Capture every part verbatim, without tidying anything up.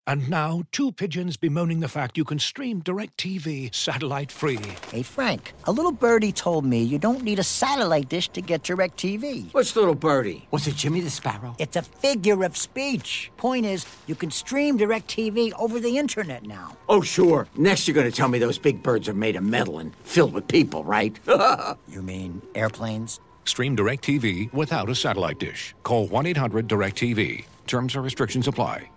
And now, two pigeons bemoaning the fact you can stream DirecTV satellite-free. Hey, Frank, a little birdie told me you don't need a satellite dish to get DirecTV. What's little birdie? Was it Jimmy the Sparrow? It's a figure of speech. Point is, you can stream DirecTV over the internet now. Oh, sure. Next you're going to tell me those big birds are made of metal and filled with people, right? You mean airplanes? Stream DirecTV without a satellite dish. Call one eight hundred direct T V. Terms and restrictions apply.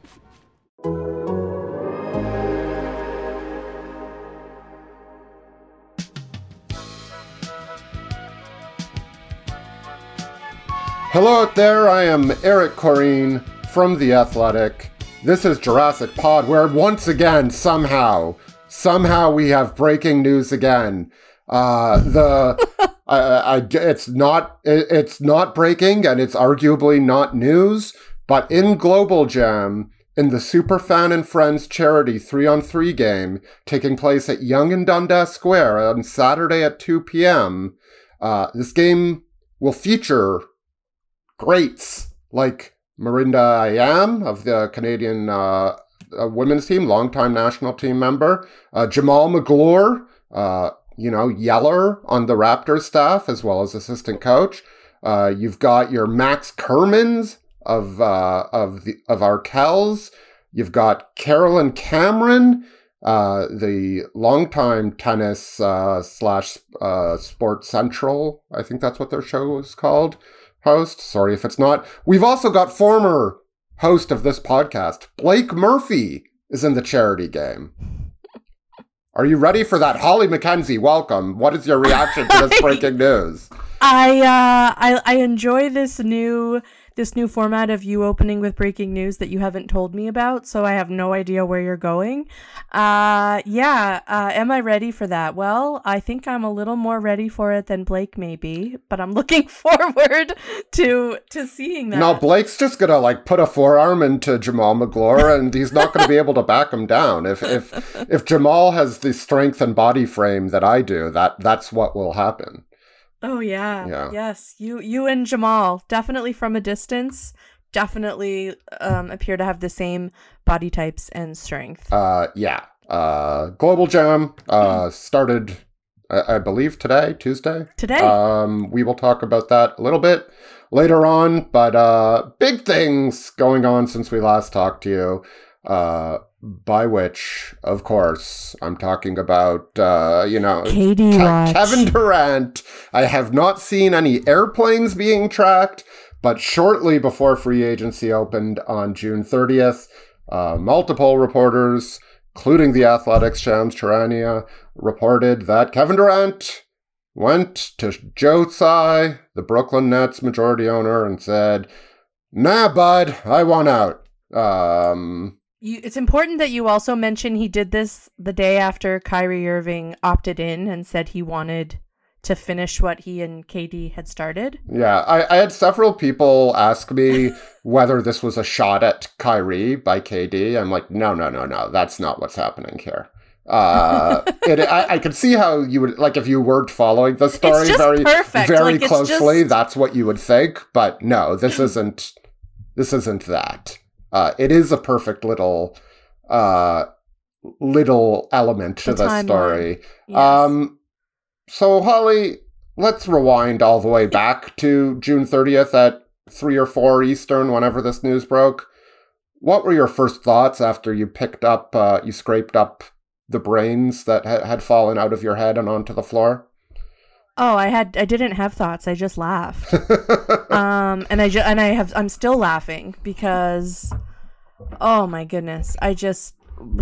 Hello out there, I am Eric Corrine from The Athletic. This is Jurassic Pod, where once again, somehow, somehow we have breaking news again. Uh, the, I, I, it's not, it, it's not breaking, and it's arguably not news, but in Global Jam, in the Superfan and Friends charity three on three game, taking place at Yonge and Dundas Square on Saturday at two p.m., uh, this game will feature greats like Marinda Ayam of the Canadian uh, uh, women's team, longtime national team member, uh, Jamal McGlure, uh, you know, Yeller on the Raptors staff, as well as assistant coach. Uh, you've got your Max Kermans of uh, of the of our Kells. You've got Carolyn Cameron, uh, the longtime tennis uh, slash uh, Sports Central, I think that's what their show is called, host. Sorry if it's not. We've also got former host of this podcast, Blake Murphy, is in the charity game. Are you ready for that? Holly McKenzie, welcome. What is your reaction to this breaking news? I uh, I I enjoy this new this new format of you opening with breaking news that you haven't told me about, so I have no idea where you're going. Uh, yeah, uh, am I ready for that? Well, I think I'm a little more ready for it than Blake may be, but I'm looking forward to to seeing that. No, Blake's just gonna like put a forearm into Jamal McGlure, and he's not gonna be able to back him down. If if if Jamal has the strength and body frame that I do, that that's what will happen. Oh, yeah. yeah. Yes. You you and Jamal, definitely from a distance, definitely um, appear to have the same body types and strength. Uh, yeah. Uh, Global Jam uh, started, I-, I believe, today, Tuesday. Today. Um, we will talk about that a little bit later on, but uh, big things going on since we last talked to you. Uh, by which, of course, I'm talking about, uh, you know, K D Ke- Kevin Durant. I have not seen any airplanes being tracked, but shortly before free agency opened on June thirtieth, uh, multiple reporters, including the Athletics' Shams Charania, reported that Kevin Durant went to Joe Tsai, the Brooklyn Nets majority owner, and said, "Nah, bud, I want out." Um... You, it's important that you also mention he did this the day after Kyrie Irving opted in and said he wanted to finish what he and K D had started. Yeah, I, I had several people ask me whether this was a shot at Kyrie by K D. I'm like, no, no, no, no, that's not what's happening here. Uh, it, I, I could see how you would, like, if you weren't following the story very, perfect. very like, closely, just... that's what you would think. But no, this isn't. This isn't that. Uh, it is a perfect little, uh, little element to the, the story. Yes. Um, so Holly, let's rewind all the way back to June thirtieth at three or four Eastern, whenever this news broke. What were your first thoughts after you picked up, uh, you scraped up the brains that ha- had fallen out of your head and onto the floor? Oh, I had I didn't have thoughts. I just laughed. um, and I ju- and I have I'm still laughing because, oh my goodness, I just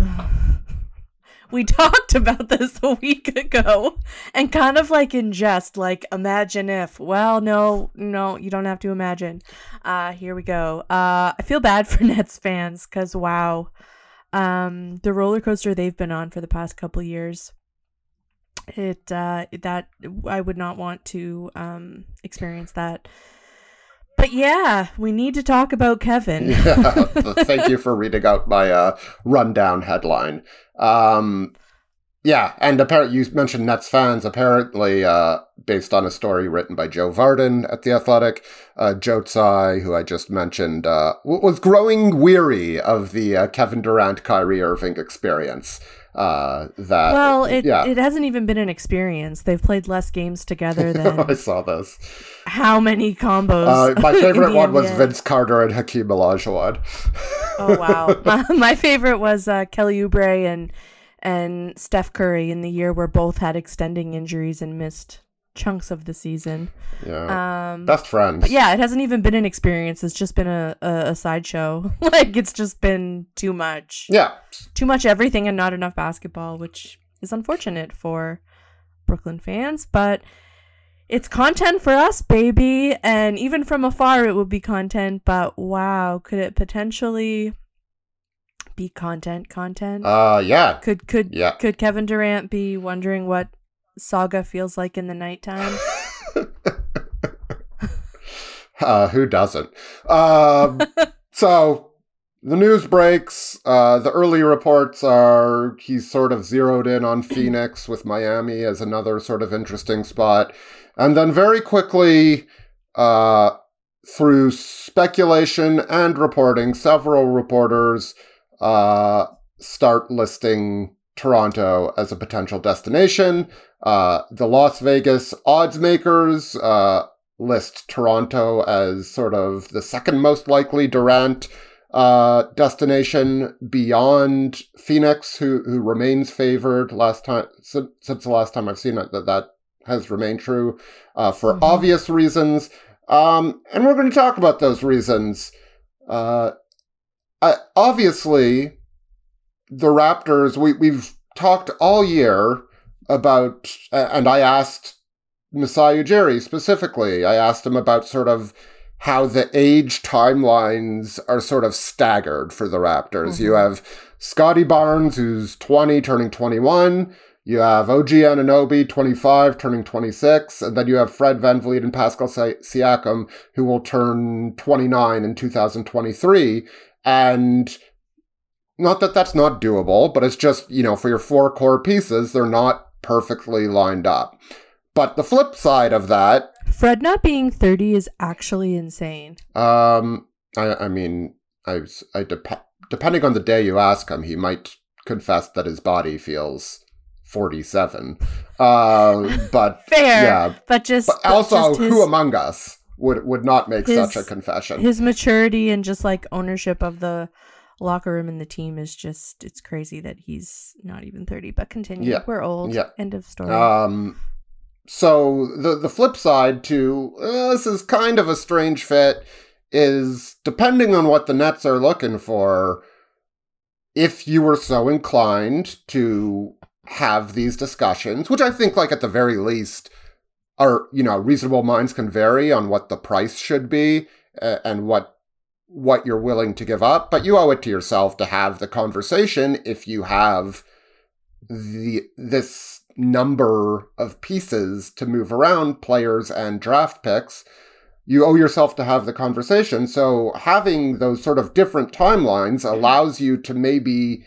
we talked about this a week ago, and kind of like in jest, like imagine if. Well, no, no, you don't have to imagine. Uh, here we go. Uh, I feel bad for Nets fans because wow, um, the roller coaster they've been on for the past couple years. It uh that I would not want to um experience that. But yeah, we need to talk about Kevin. Yeah, thank you for reading out my uh rundown headline. Um Yeah, and apparently you mentioned Nets fans. Apparently, uh, based on a story written by Joe Varden at The Athletic, uh, Joe Tsai, who I just mentioned, uh, w- was growing weary of the uh, Kevin Durant, Kyrie Irving experience. Uh, that well, it yeah. it hasn't even been an experience. They've played less games together than I saw this. How many combos? Uh, my favorite in the one was N B A. Vince Carter and Hakeem Olajuwon. Oh wow, my, my favorite was uh, Kelly Oubre and and Steph Curry in the year where both had extending injuries and missed chunks of the season. Yeah, um, best friends. But yeah, it hasn't even been an experience. It's just been a, a, a sideshow. Like, it's just been too much. Yeah. Too much everything and not enough basketball, which is unfortunate for Brooklyn fans. But it's content for us, baby. And even from afar, it would be content. But wow, could it potentially be content content? Uh, yeah. Could could Yeah. could Kevin Durant be wondering what Saga feels like in the nighttime? uh, who doesn't? Um, so the news breaks. Uh, the early reports are he's sort of zeroed in on Phoenix with Miami as another sort of interesting spot. And then very quickly, uh, through speculation and reporting, several reporters uh, start listing Toronto as a potential destination. Uh, the Las Vegas odds makers uh, list Toronto as sort of the second most likely Durant uh, destination beyond Phoenix, who who remains favored last time since, since the last time I've seen it, that that has remained true uh, for mm-hmm. obvious reasons. Um, and we're going to talk about those reasons. Uh, I, obviously, the Raptors, we, we've talked all year about, and I asked Masai Ujiri specifically, I asked him about sort of how the age timelines are sort of staggered for the Raptors. Mm-hmm. You have Scotty Barnes, who's twenty, turning twenty-one. You have O G Anunoby, twenty-five, turning twenty-six. And then you have Fred VanVleet and Pascal Siakam, who will turn twenty-nine in two thousand twenty-three. And not that that's not doable, but it's just, you know, for your four core pieces, they're not perfectly lined up. But the flip side of that... Fred not being thirty is actually insane. Um, I, I mean, I, I dep- depending on the day you ask him, he might confess that his body feels forty-seven. Uh, but fair, yeah, but just but also, just his, who among us would would not make his, such a confession? His maturity and just like ownership of the locker room and the team is just, it's crazy that he's not even thirty. But continue. Yeah. We're old. Yeah. End of story. Um, so the the flip side to uh, this is kind of a strange fit is depending on what the Nets are looking for. If you were so inclined to have these discussions, which I think, like, at the very least, are, you know, reasonable minds can vary on what the price should be uh, and what what you're willing to give up, but you owe it to yourself to have the conversation if you have the this number of pieces to move around, players and draft picks. You owe yourself to have the conversation. So having those sort of different timelines allows you to maybe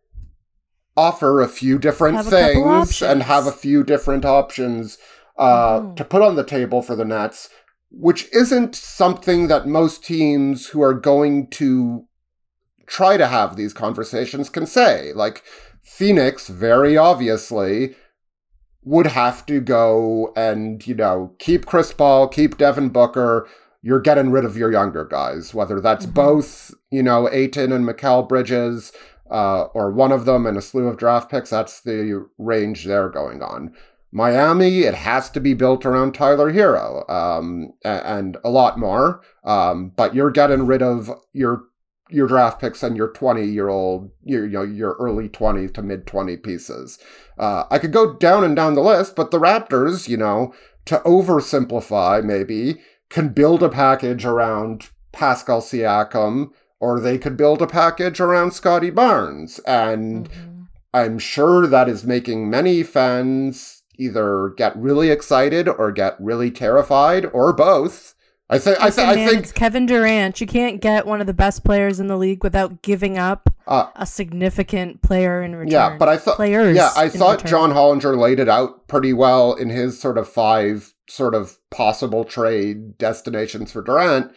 offer a few different have things and have a few different options uh, mm. to put on the table for the Nets, which isn't something that most teams who are going to try to have these conversations can say. Like, Phoenix, very obviously, would have to go and, you know, keep Chris Paul, keep Devin Booker. You're getting rid of your younger guys, whether that's mm-hmm. both, you know, Ayton and Mikal Bridges, uh, or one of them and a slew of draft picks. That's the range they're going on. Miami, it has to be built around Tyler Hero, um, and a lot more. Um, but you're getting rid of your your draft picks and your twenty-year-old, your, you know, your early twenty to mid-twenty pieces. Uh, I could go down and down the list, but the Raptors, you know, to oversimplify maybe, can build a package around Pascal Siakam, or they could build a package around Scotty Barnes. And mm-hmm. I'm sure that is making many fans either get really excited or get really terrified, or both. I think. I, Listen, th- I man, think it's Kevin Durant. You can't get one of the best players in the league without giving up uh, a significant player in return. Yeah, but I thought. Players. Yeah, I in thought return. John Hollinger laid it out pretty well in his sort of five sort of possible trade destinations for Durant.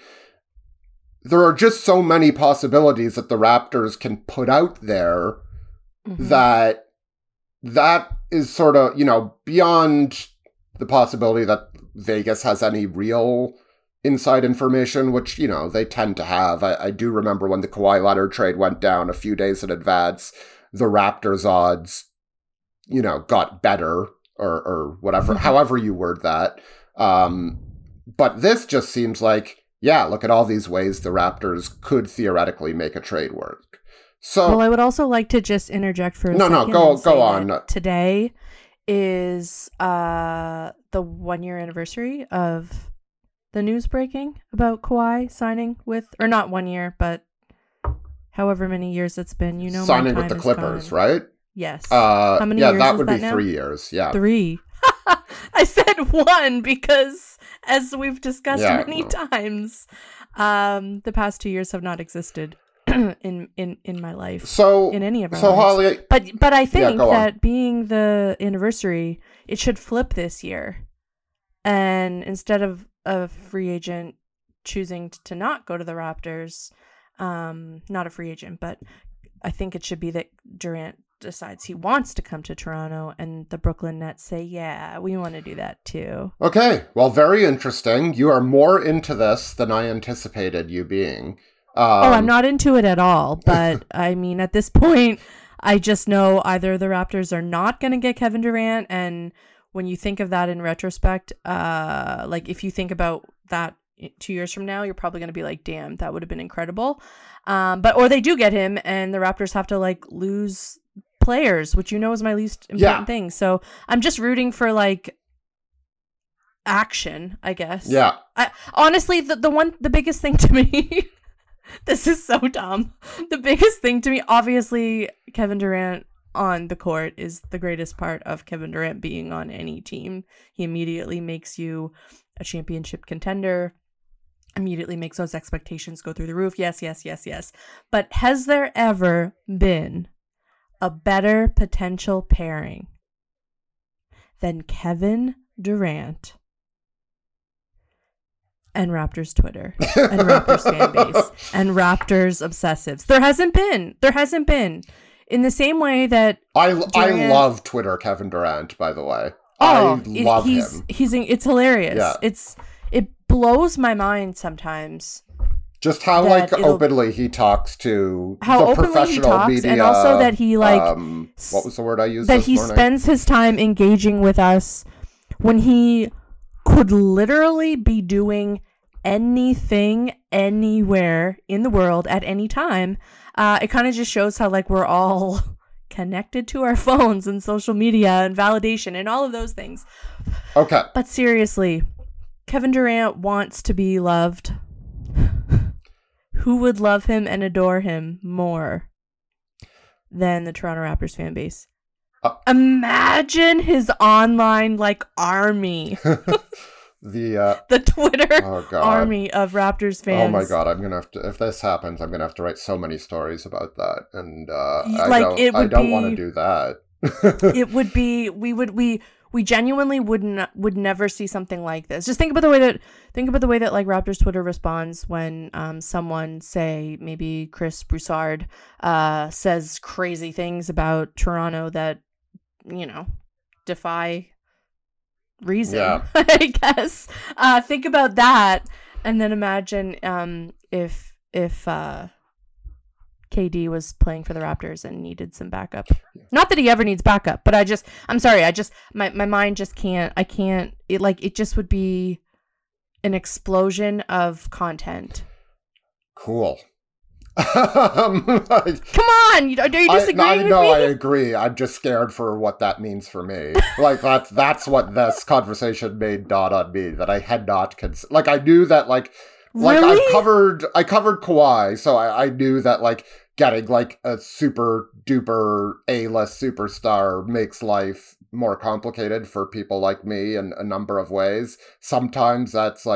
There are just so many possibilities that the Raptors can put out there mm-hmm. that that is sort of, you know, beyond the possibility that Vegas has any real inside information, which, you know, they tend to have. I, I do remember when the Kawhi Leonard trade went down a few days in advance, the Raptors odds, you know, got better or, or whatever, mm-hmm. however you word that. Um, but this just seems like, yeah, look at all these ways the Raptors could theoretically make a trade work. So, well, I would also like to just interject for a no, second. No, go and say go on. that today is uh, the one year anniversary of the news breaking about Kawhi signing with, or not one year, but however many years it's been. You know, signing my with time the Clippers, gone. right? Yes. Uh, How many yeah, years that is would that be now? three years. Yeah, three. I said one because, as we've discussed yeah, many no. times, um, the past two years have not existed in in in my life. So in any of our so lives. Holly, but but I think yeah, that on. being the anniversary, it should flip this year, and instead of a free agent choosing to not go to the Raptors, um, not a free agent, but I think it should be that Durant decides he wants to come to Toronto and the Brooklyn Nets say, yeah, we want to do that too. Okay, well, very interesting. You are more into this than I anticipated you being. Um, oh, I'm not into it at all, but I mean, at this point, I just know either the Raptors are not going to get Kevin Durant, and when you think of that in retrospect, uh, like if you think about that two years from now, you're probably going to be like, damn, that would have been incredible. Um, but or they do get him, and the Raptors have to like lose players, which you know is my least important yeah. thing. So I'm just rooting for like action, I guess. Yeah. I, honestly, the the one the biggest thing to me, this is so dumb. The biggest thing to me, obviously, Kevin Durant on the court is the greatest part of Kevin Durant being on any team. He immediately makes you a championship contender. Immediately makes those expectations go through the roof. Yes, yes, yes, yes. But has there ever been a better potential pairing than Kevin Durant and Raptors Twitter and Raptors fan base and Raptors obsessives? There hasn't been. There hasn't been. In the same way that I Durant, I love Twitter Kevin Durant, by the way. Oh, I love it, he's, him. He's it's hilarious. Yeah. It's it blows my mind sometimes. Just how that like openly he talks to how the openly he professional talks, media, and also that he like um, what was the word I used that this he morning? spends his time engaging with us when he could literally be doing anything anywhere in the world at any time. Uh, it kind of just shows how like we're all connected to our phones and social media and validation and all of those things. Okay. But seriously, Kevin Durant wants to be loved. Who would love him and adore him more than the Toronto Raptors fan base? Uh, Imagine his online like army. the uh, the Twitter oh God. army of Raptors fans. Oh my God, I'm gonna have to. If this happens, I'm gonna have to write so many stories about that, and uh, I like don't. it would I don't be, want to do that. It would be. We would. We. We genuinely wouldn't would never see something like this. Just think about the way that think about the way that like Raptors Twitter responds when um someone, say maybe Chris Broussard, uh says crazy things about Toronto that, you know, defy reason. Yeah. I guess. Uh think about that, and then imagine um if if uh K D was playing for the Raptors and needed some backup. Not that he ever needs backup, but I just, I'm sorry, I just, my, my mind just can't, I can't, it like, it just would be an explosion of content. Cool. um, I, Come on, you, are you disagreeing I, I, with no, me? I agree. I'm just scared for what that means for me. Like, that's, that's what this conversation made dawn on me, that I had not considered. Like, I knew that, like, like Really? I've covered, I covered Kawhi, so I, I knew that, like, getting like a super duper A-list superstar makes life more complicated for people like me in a number of ways. Sometimes that's like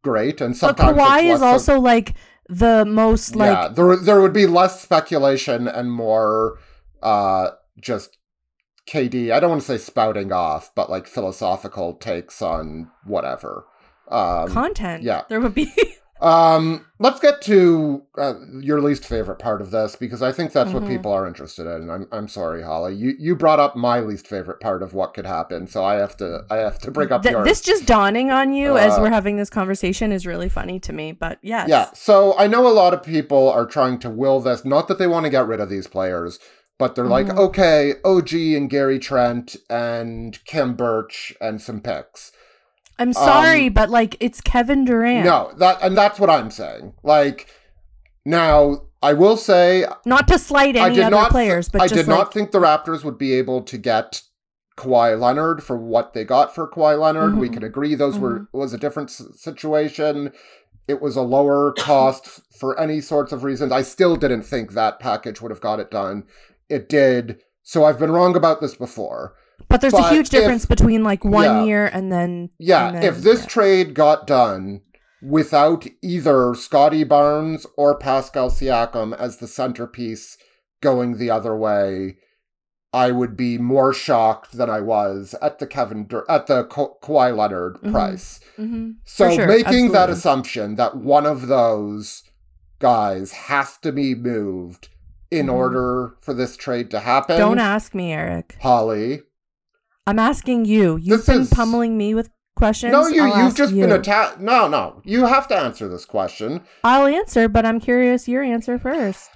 great, and But sometimes it's Kawhi less is so- also like the most like yeah, there there would be less speculation and more uh just K D. I don't want to say spouting off, but like philosophical takes on whatever. Um, content. yeah. There would be um, let's get to uh, your least favorite part of this, because I think that's Mhm. what people are interested in. I'm I'm sorry, Holly. You you brought up my least favorite part of what could happen, so I have to I have to bring up Th- yours. this just dawning on you as Uh, we're having this conversation is really funny to me. But yes. Yeah, so I know a lot of people are trying to will this, not that they want to get rid of these players, but they're like, Mhm. okay, O G and Gary Trent and Kim Birch and some picks. I'm sorry, Um, but like it's Kevin Durant. No, that and that's what I'm saying. Like, now I will say Not to slight I any did other not. players, but I just did like not think the Raptors would be able to get Kawhi Leonard for what they got for Kawhi Leonard. We Mhm. can agree those Mhm. were was a different s- situation. It was a lower cost for any sorts of reasons. I still didn't think that package would have got it done. It did. So I've been wrong about this before. But there's But a huge difference if- between like one yeah. year and then Yeah, and then- if this yeah. trade got done without either Scotty Barnes or Pascal Siakam as the centerpiece going the other way, I would be more shocked than I was at the Kevin Dur- at the Ka- Kawhi Leonard Mhm. price. Mhm. So For sure, making that absolutely. assumption that one of those guys has to be moved in Mhm. order for this trade to happen. Don't ask me, Eric. Holly. I'm asking you. You've This been is- pummeling me with questions. No, you I'll you've ask just you. been attacked. No, no. You have to answer this question. I'll answer, but I'm curious your answer first.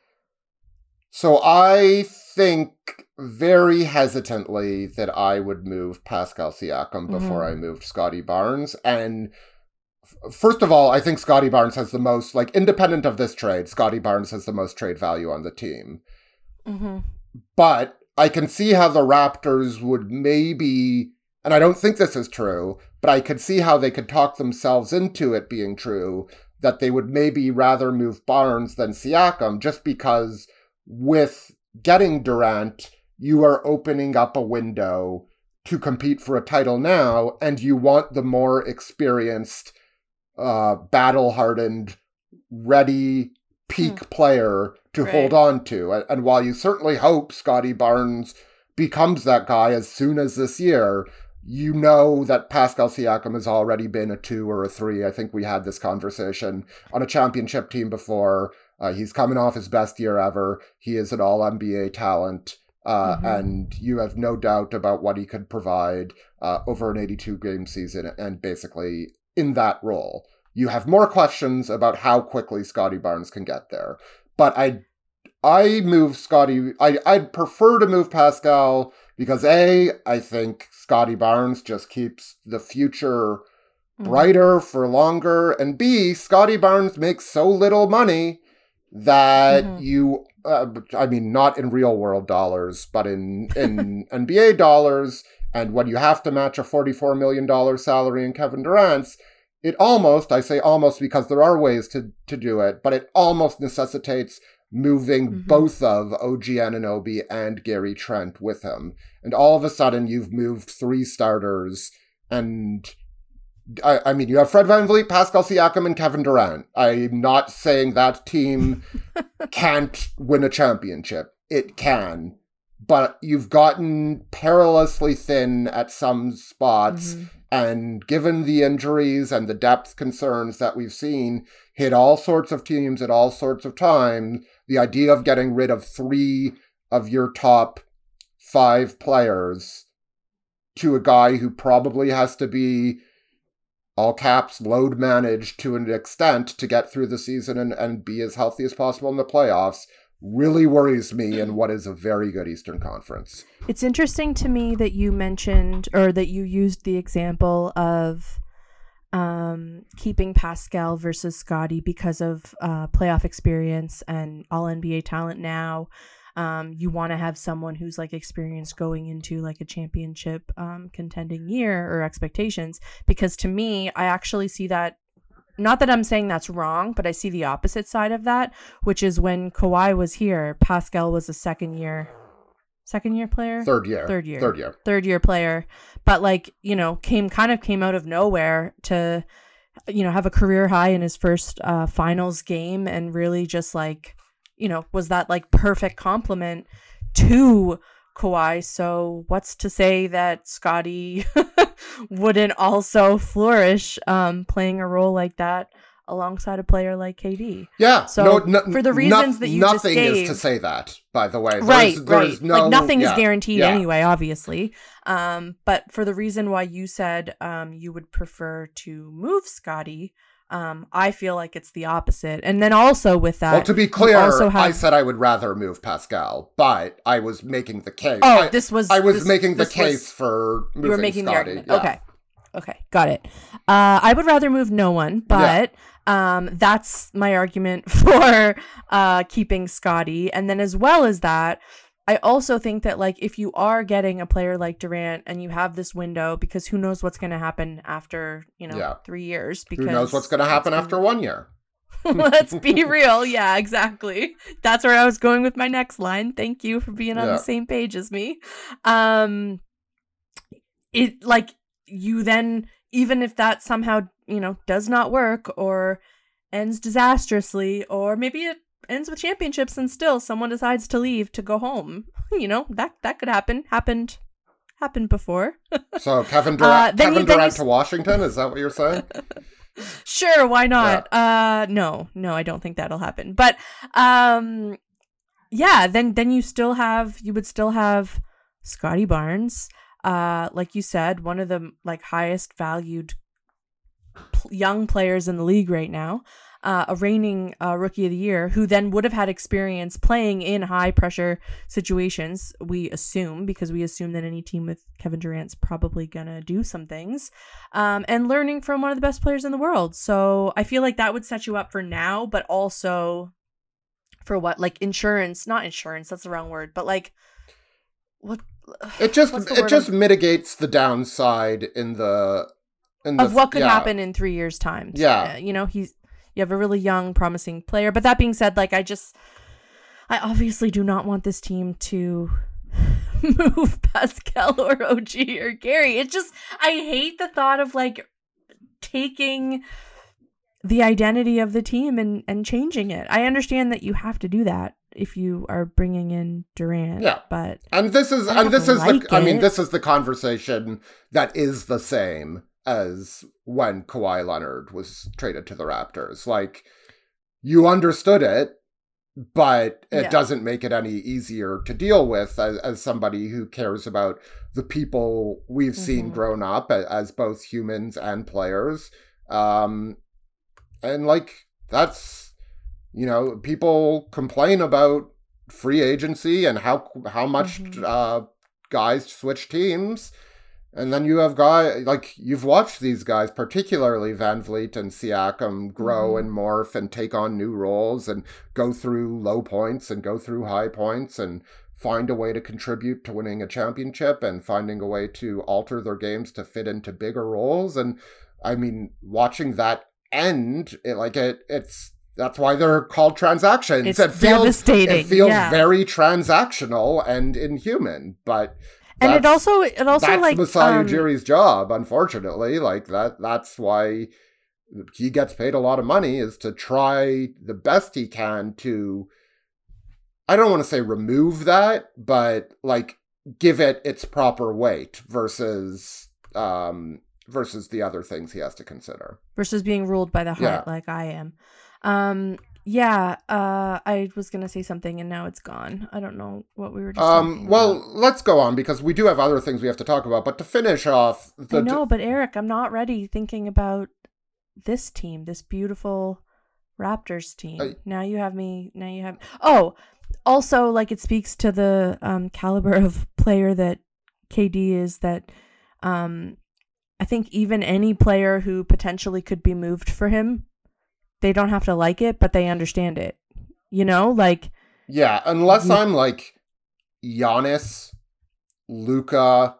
So I think very hesitantly that I would move Pascal Siakam before Mhm. I moved Scotty Barnes. And f- first of all, I think Scotty Barnes has the most, like, independent of this trade, Scotty Barnes has the most trade value on the team. Mm-hmm. But I can see how the Raptors would maybe, and I don't think this is true, but I could see how they could talk themselves into it being true, that they would maybe rather move Barnes than Siakam, just because with getting Durant, you are opening up a window to compete for a title now, and you want the more experienced, uh, battle-hardened, ready, peak Hmm. player to Right. hold on to. And, and while you certainly hope Scotty Barnes becomes that guy as soon as this year, you know that Pascal Siakam has already been a two or a three. I think we had this conversation on a championship team before. Uh, he's coming off his best year ever. He is an all N B A talent. Uh, Mhm. And you have no doubt about what he could provide uh, over an eighty-two game season and basically in that role. You have more questions about how quickly Scotty Barnes can get there. But I I move Scotty, I, I'd prefer to move Pascal because A, I think Scotty Barnes just keeps the future brighter for longer, and B, Scotty Barnes makes so little money that Mhm. you, uh, I mean, not in real world dollars, but in, in N B A dollars, and when you have to match a forty-four million dollars salary in Kevin Durant's, it almost, I say almost because there are ways to, to do it, but it almost necessitates moving Mhm. both of O G Anunoby and Gary Trent with him. And all of a sudden, you've moved three starters, and I, I mean, you have Fred VanVleet, Pascal Siakam, and Kevin Durant. I'm not saying that team can't win a championship. It can. But you've gotten perilously thin at some spots, Mhm. and given the injuries and the depth concerns that we've seen hit all sorts of teams at all sorts of times, the idea of getting rid of three of your top five players to a guy who probably has to be, all caps, load managed to an extent to get through the season and, and be as healthy as possible in the playoffs really worries me in what is a very good Eastern Conference. It's interesting to me that you mentioned or that you used the example of um, keeping Pascal versus Scotty because of uh, playoff experience and all N B A talent now. Um, you want to have someone who's like experienced going into like a championship um, contending year or expectations, because to me, I actually see that. Not that I'm saying that's wrong, but I see the opposite side of that, which is when Kawhi was here, Pascal was a second year, second year player, Third year. third year, Third year. third year player, but like, you know, came kind of came out of nowhere to you know, have a career high in his first uh, finals game and really just like, you know, was that like perfect complement to Kawhi. So what's to say that Scottie wouldn't also flourish um, playing a role like that alongside a player like K D? Yeah. So no, no, for the reasons no, that you nothing just gave, is to say that, by the way. There's, right, there's right. No, like nothing yeah, is guaranteed yeah. anyway, obviously. Um, but for the reason why you said um, you would prefer to move Scottie, um, I feel like it's the opposite. And then also with that, well, to be clear, also have... I said I would rather move Pascal, but I was making the case. Oh, I, this was I was this, making the this case was, for moving you were making Scottie. the argument. Yeah. Okay, okay, got it. Uh, I would rather move no one, but. Yeah. Um, that's my argument for uh, keeping Scottie. And then as well as that, I also think that like if you are getting a player like Durant and you have this window, because who knows what's going to happen after, you know, yeah. three years. Because who knows what's going to happen after one year. Let's be real. Yeah, exactly. That's where I was going with my next line. Thank you for being on yeah. the same page as me. Um, it like you then, even if that somehow, you know, does not work or ends disastrously, or maybe it ends with championships and still someone decides to leave to go home, you know, that that could happen. Happened happened before. So Kevin Durant, uh, Kevin you, Durant you... to Washington, is that what you're saying? Sure, why not? Yeah. Uh no, no, I don't think that'll happen. But um yeah, then then you still have you would still have Scottie Barnes. Uh, like you said, one of the like highest valued p- young players in the league right now, uh, a reigning uh, rookie of the year, who then would have had experience playing in high pressure situations. We assume, because we assume that any team with Kevin Durant's probably gonna do some things, um, and learning from one of the best players in the world. So I feel like that would set you up for now, but also for what, like insurance, not insurance, that's the wrong word, but like what. It just it just I'm... mitigates the downside in the in of the, what could yeah. happen in three years' time. Yeah, uh, you know, he's you have a really young, promising player. But that being said, like I just I obviously do not want this team to move Pascal or O G or Gary. It just I hate the thought of like taking the identity of the team and and changing it. I understand that you have to do that if you are bringing in Durant. Yeah, but and this is I and this is like the I it. mean this is the conversation that is the same as when Kawhi Leonard was traded to the Raptors. Like, you understood it, but it yeah. doesn't make it any easier to deal with as, as somebody who cares about the people we've mm-hmm. seen grown up as, as both humans and players. Um, and like that's. You know, people complain about free agency and how how much mm-hmm. uh, guys switch teams. And then you have guys, like, you've watched these guys, particularly Van Vliet and Siakam, grow mm-hmm. and morph and take on new roles and go through low points and go through high points and find a way to contribute to winning a championship and finding a way to alter their games to fit into bigger roles. And, I mean, watching that end, it, like, it it's... That's why they're called transactions. It's it feels, devastating. It feels yeah. very transactional and inhuman, but and it also it also that's like Masai um, Ujiri's job. Unfortunately, like that. That's why he gets paid a lot of money, is to try the best he can to. I don't want to say remove that, but like give it its proper weight versus um, versus the other things he has to consider. Versus being ruled by the heart, yeah. like I am. Um, yeah, uh, I was going to say something and now it's gone. I don't know what we were just Um, well, about. Let's go on because we do have other things we have to talk about. But to finish off... The I know, but Eric, I'm not ready thinking about this team, this beautiful Raptors team. Uh, now you have me, now you have... Oh, also, like, it speaks to the um, caliber of player that K D is, that um, I think even any player who potentially could be moved for him, they don't have to like it, but they understand it. You know, like... Yeah, unless I'm like Giannis, Luka,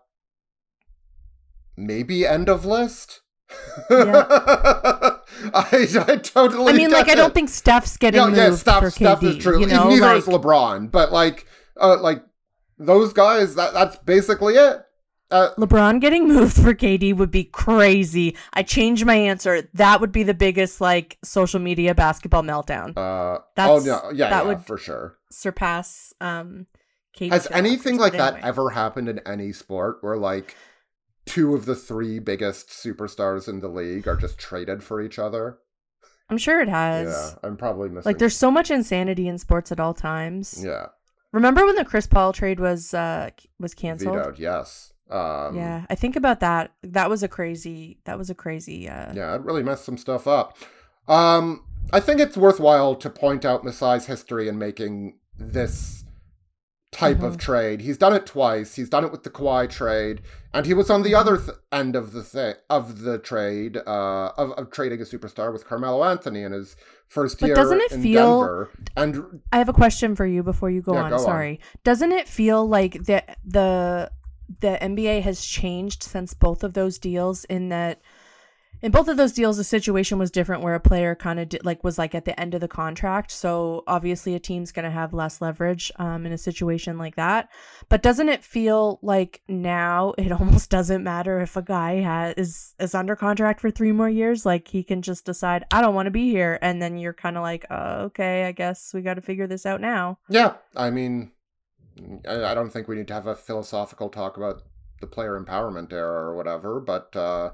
maybe end of list. Yeah. I, I totally I mean, like, it. I don't think Steph's getting yeah, moved yeah, Steph, for Steph K D. is true. You know, Neither like, is LeBron, but like, uh, like those guys, that that's basically it. Uh, LeBron getting moved for K D would be crazy. I changed my answer. That would be the biggest like social media basketball meltdown. uh, That's, oh, no. Yeah, that yeah, would for sure. surpass um, K D. Has anything like that anyway. ever happened in any sport where, like, two of the three biggest superstars in the league are just traded for each other? I'm sure it Yeah, has. I'm probably missing. Like, there's so much insanity in sports at all times. Yeah. Remember when the Chris Paul trade was uh was canceled? Vetoed, yes. Um, Yeah, I think about that. That was a crazy. That was a crazy. Uh, Yeah, it really messed some stuff up. Um, I think it's worthwhile to point out Masai's history in making this type Mm-hmm. of trade. He's done it twice. He's done it with the Kawhi trade, and he was on the Mm-hmm. other th- end of the th- of the trade uh, of of trading a superstar with Carmelo Anthony in his first But year doesn't it in feel- Denver. And I have a question for you before you go Yeah, on. go on. Sorry. Doesn't it feel like the the the N B A has changed since both of those deals? In that, in both of those deals, the situation was different, where a player kind of did, like was like at the end of the contract. So obviously, a team's going to have less leverage um, in a situation like that. But doesn't it feel like now it almost doesn't matter if a guy has is is under contract for three more years? Like he can just decide, I don't want to be here, and then you're kind of like, oh, okay, I guess we got to figure this out now. yeah, I mean, I, I don't think we need to have a philosophical talk about the player empowerment era or whatever, but uh,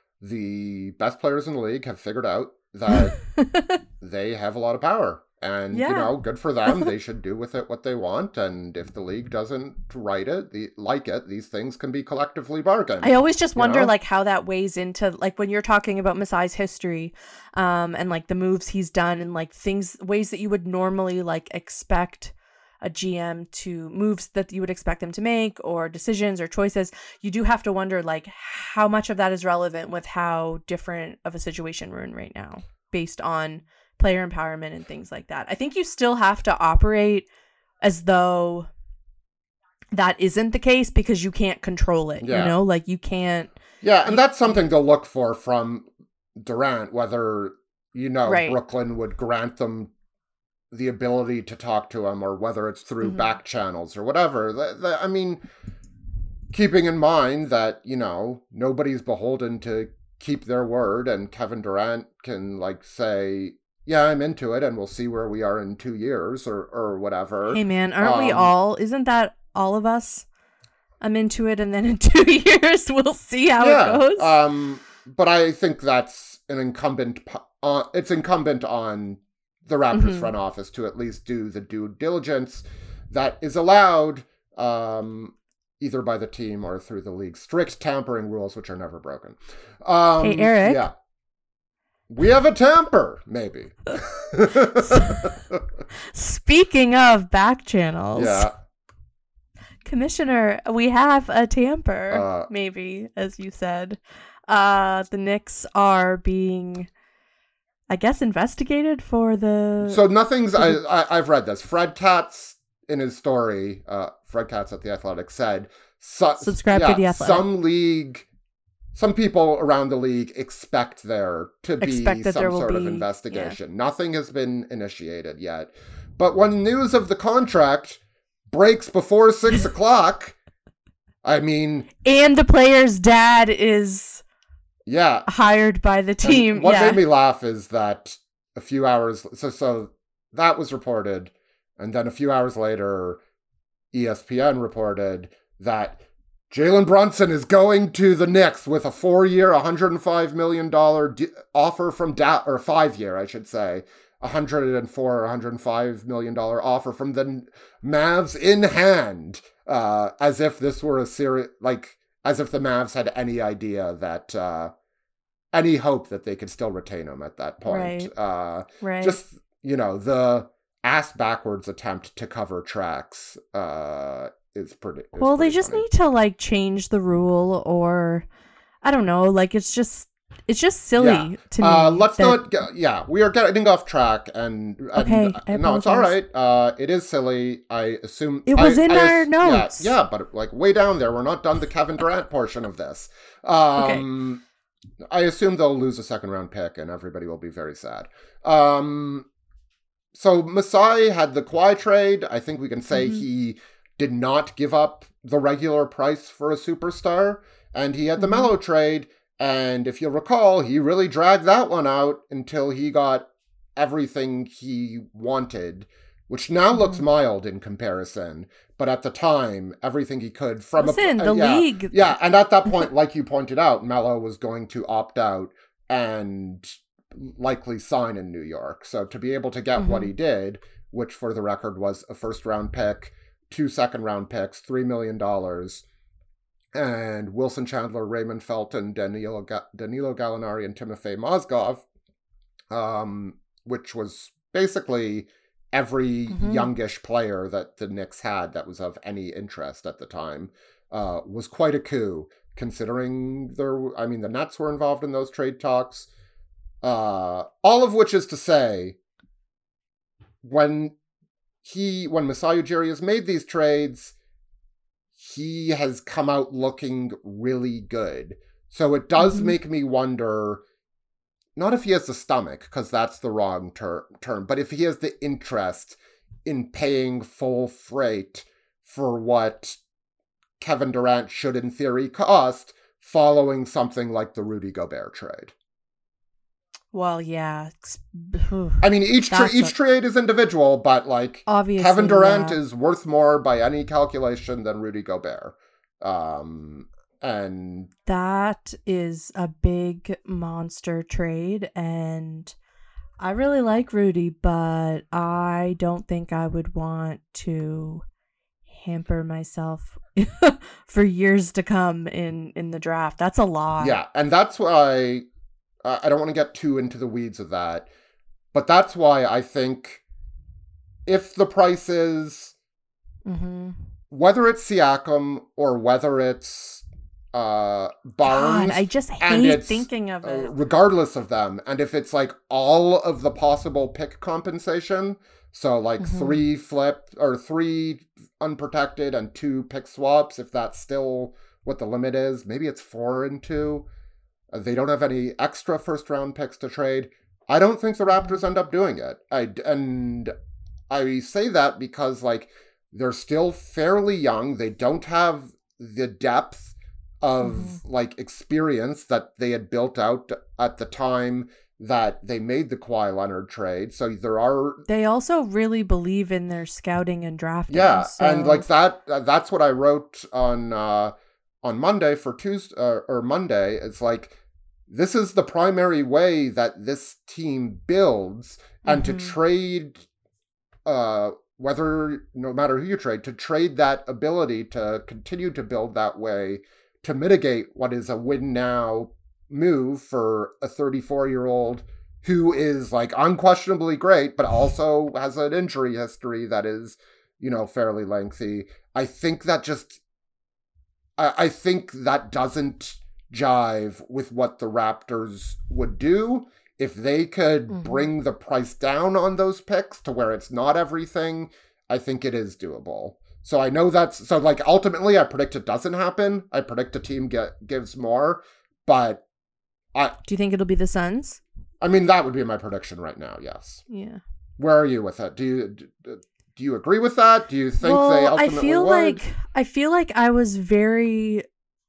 the best players in the league have figured out that they have a lot of power. And, Yeah. you know, good for them. They should do with it what they want. And if the league doesn't write it, the, like it, these things can be collectively bargained. I always just you wonder know? like how that weighs into like when you're talking about Masai's history um and like the moves he's done and like things ways that you would normally like expect a G M to moves that you would expect them to make or decisions or choices. You do have to wonder like how much of that is relevant with how different of a situation we're in right now based on player empowerment and things like that. I think you still have to operate as though that isn't the case because you can't control it, Yeah. you know, like you can't. Yeah, and that's something to look for from Durant, whether, you know, Right. Brooklyn would grant them the ability to talk to him or whether it's through Mhm. back channels or whatever. The, the, I mean, keeping in mind that, you know, nobody's beholden to keep their word and Kevin Durant can, like, say, yeah, I'm into it and we'll see where we are in two years or, or whatever. Hey man, aren't we Um, all? Isn't that all of us? I'm into it, and then in two years we'll see how yeah, it goes. Um, but I think that's an incumbent. po- Uh, it's incumbent on the Raptors Mhm. front office to at least do the due diligence that is allowed, um, either by the team or through the league's strict tampering rules, which are never broken. Um, Hey, Eric. Yeah. We have a tamper, maybe. Speaking of back channels, yeah. Commissioner, we have a tamper, Uh, maybe, as you said. Uh, the Knicks are being, I guess, investigated for the. So nothing's. I, I I've read this. Fred Katz in his story. Uh, Fred Katz at the Athletic said. So, Subscribe to yeah, The Athletic. Some league, some people around the league expect there to be Expect that some there will sort of be- investigation. Nothing has been initiated yet. But when news of the contract breaks before six o'clock, I mean, and the player's dad is yeah. hired by the team. And what yeah. made me laugh is that a few hours so so that was reported, and then a few hours later, E S P N reported that Jalen Brunson is going to the Knicks with a four-year, one hundred five million dollars d- offer from da- or five-year, I should say, one hundred four or one hundred five million dollars offer from the Mavs in hand, uh, as if this were a serious, like, as if the Mavs had any idea that, uh, any hope that they could still retain him at that point. Right. Uh, right. just, you know, the ass backwards attempt to cover tracks, uh, is pretty. is Well, they pretty just funny. need to like change the rule, or I don't know. Like it's just it's just silly Yeah. to me. Uh, let's that- not. Get, yeah, we are getting off track, and, and Okay, I no, it's all apologize. right. Uh, it is silly. I assume It was I- in I our ass- notes. Yeah, yeah, but like way down there, we're not done the Kevin Durant portion of this. Um, I assume they'll lose a second round pick, and everybody will be very sad. Um, so Masai had the Kawhi trade. I think we can say Mhm. he did not give up the regular price for a superstar, and he had the Mm-hmm. Melo trade, and if you'll recall, he really dragged that one out until he got everything he wanted, which now Mm-hmm. looks mild in comparison, but at the time, everything he could from Listen, a the yeah, league. Yeah, and at that point, like you pointed out, Melo was going to opt out and likely sign in New York. So to be able to get what Mhm. he did, which for the record was a first round pick, two second round picks, three million dollars, and Wilson Chandler, Raymond Felton, Danilo, Ga- Danilo Gallinari, and Timofey Mozgov, um, which was basically every Mhm. youngish player that the Knicks had that was of any interest at the time, uh, was quite a coup, considering there, I mean, the Nets were involved in those trade talks. Uh, all of which is to say, when he, when Masai Ujiri has made these trades, he has come out looking really good. So it does Mhm. make me wonder, not if he has the stomach, because that's the wrong ter- term, but if he has the interest in paying full freight for what Kevin Durant should in theory cost following something like the Rudy Gobert trade. Well, yeah. Ex- I mean, each tra- That's each a- trade is individual, but like Obviously, Kevin Durant yeah. is worth more by any calculation than Rudy Gobert. Um, and That is a big monster trade, and I really like Rudy, but I don't think I would want to hamper myself for years to come in in the draft. That's a lot. yeah, and that's why uh, I don't want to get too into the weeds of that, but that's why I think if the price is, Mm-hmm. whether it's Siakam or whether it's uh, Barnes, God, I just and hate it's, thinking of uh, it. regardless of them, and if it's like all of the possible pick compensation, so like Mhm. three flip or three unprotected and two pick swaps, if that's still what the limit is, maybe it's four and two. Uh, they don't have any extra first round picks to trade. I don't think the Raptors end up doing it. I and I say that because like they're still fairly young. They don't have the depth of Mhm. like experience that they had built out at the time that they made the Kawhi Leonard trade. So there are They also really believe in their scouting and drafting. yeah, so- and like that uh, that's what I wrote on uh on Monday for Tuesday uh, or Monday. It's like this is the primary way that this team builds, and to Mhm. trade uh whether no matter who you trade, to trade that ability to continue to build that way to mitigate what is a win now move for a thirty-four year old who is like unquestionably great, but also has an injury history that is, you know, fairly lengthy. I think that just, I, I think that doesn't jive with what the Raptors would do. If they could Mhm. bring the price down on those picks to where it's not everything, I think it is doable. So I know that's, so like ultimately I predict it doesn't happen. I predict a team get gives more, but I, Do you think it'll be the Suns? I mean, that would be my prediction right now, yes. Yeah. Where are you with it? Do you do you agree with that? Do you think well, they I ultimately feel would? like I feel like I was very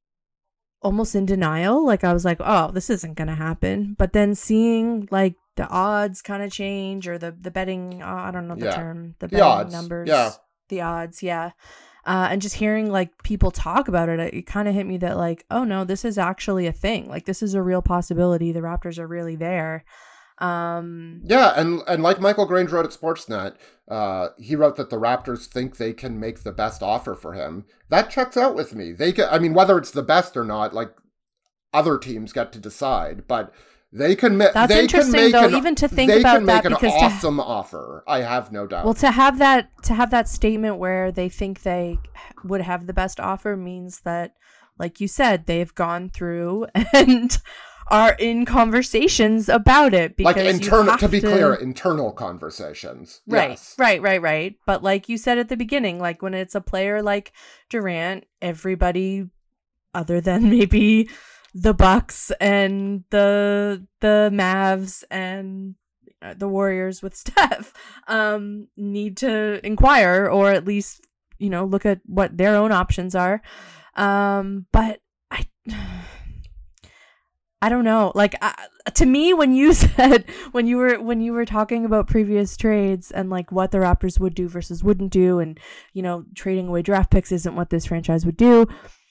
almost in denial. Like I was like, "Oh, this isn't gonna happen." But then seeing like the odds kind of change, or the the betting, uh, I don't know the Yeah. term, the The betting odds, numbers, yeah. the odds, yeah. Uh, and just hearing like people talk about it, it kind of hit me that like, oh no, this is actually a thing. Like this is a real possibility. The Raptors are really there. Um, Yeah, and and like Michael Grange wrote at Sportsnet, uh, he wrote that the Raptors think they can make the best offer for him. That checks out with me. They can, I mean, whether it's the best or not, like other teams get to decide, but they can make. That's they interesting, can make though, an, even to think they about can make that, an because to- awesome offer. I have no doubt. Well, to have that to have that statement where they think they would have the best offer means that, like you said, they've gone through and are in conversations about it. Because like you internal, have to be clear, internal conversations. Right, Yes. right, right, right. But like you said at the beginning, like when it's a player like Durant, everybody other than maybe the Bucks and the the Mavs and uh, the Warriors with Steph um need to inquire, or at least, you know, look at what their own options are. Um, but I, I don't know. Like, I, to me, when you said, when you were, when you were talking about previous trades and like what the Raptors would do versus wouldn't do, and, you know, trading away draft picks isn't what this franchise would do.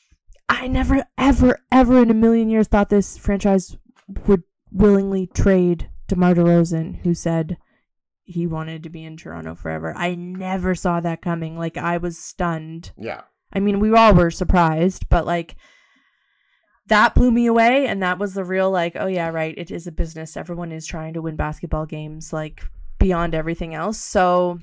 I never, ever, ever in a million years thought this franchise would willingly trade DeMar DeRozan, who said he wanted to be in Toronto forever. I never saw that coming. Like, I was stunned. Yeah. I mean, we all were surprised, but like, that blew me away. And that was the real, like, oh yeah, right. It is a business. Everyone is trying to win basketball games, like, beyond everything else. So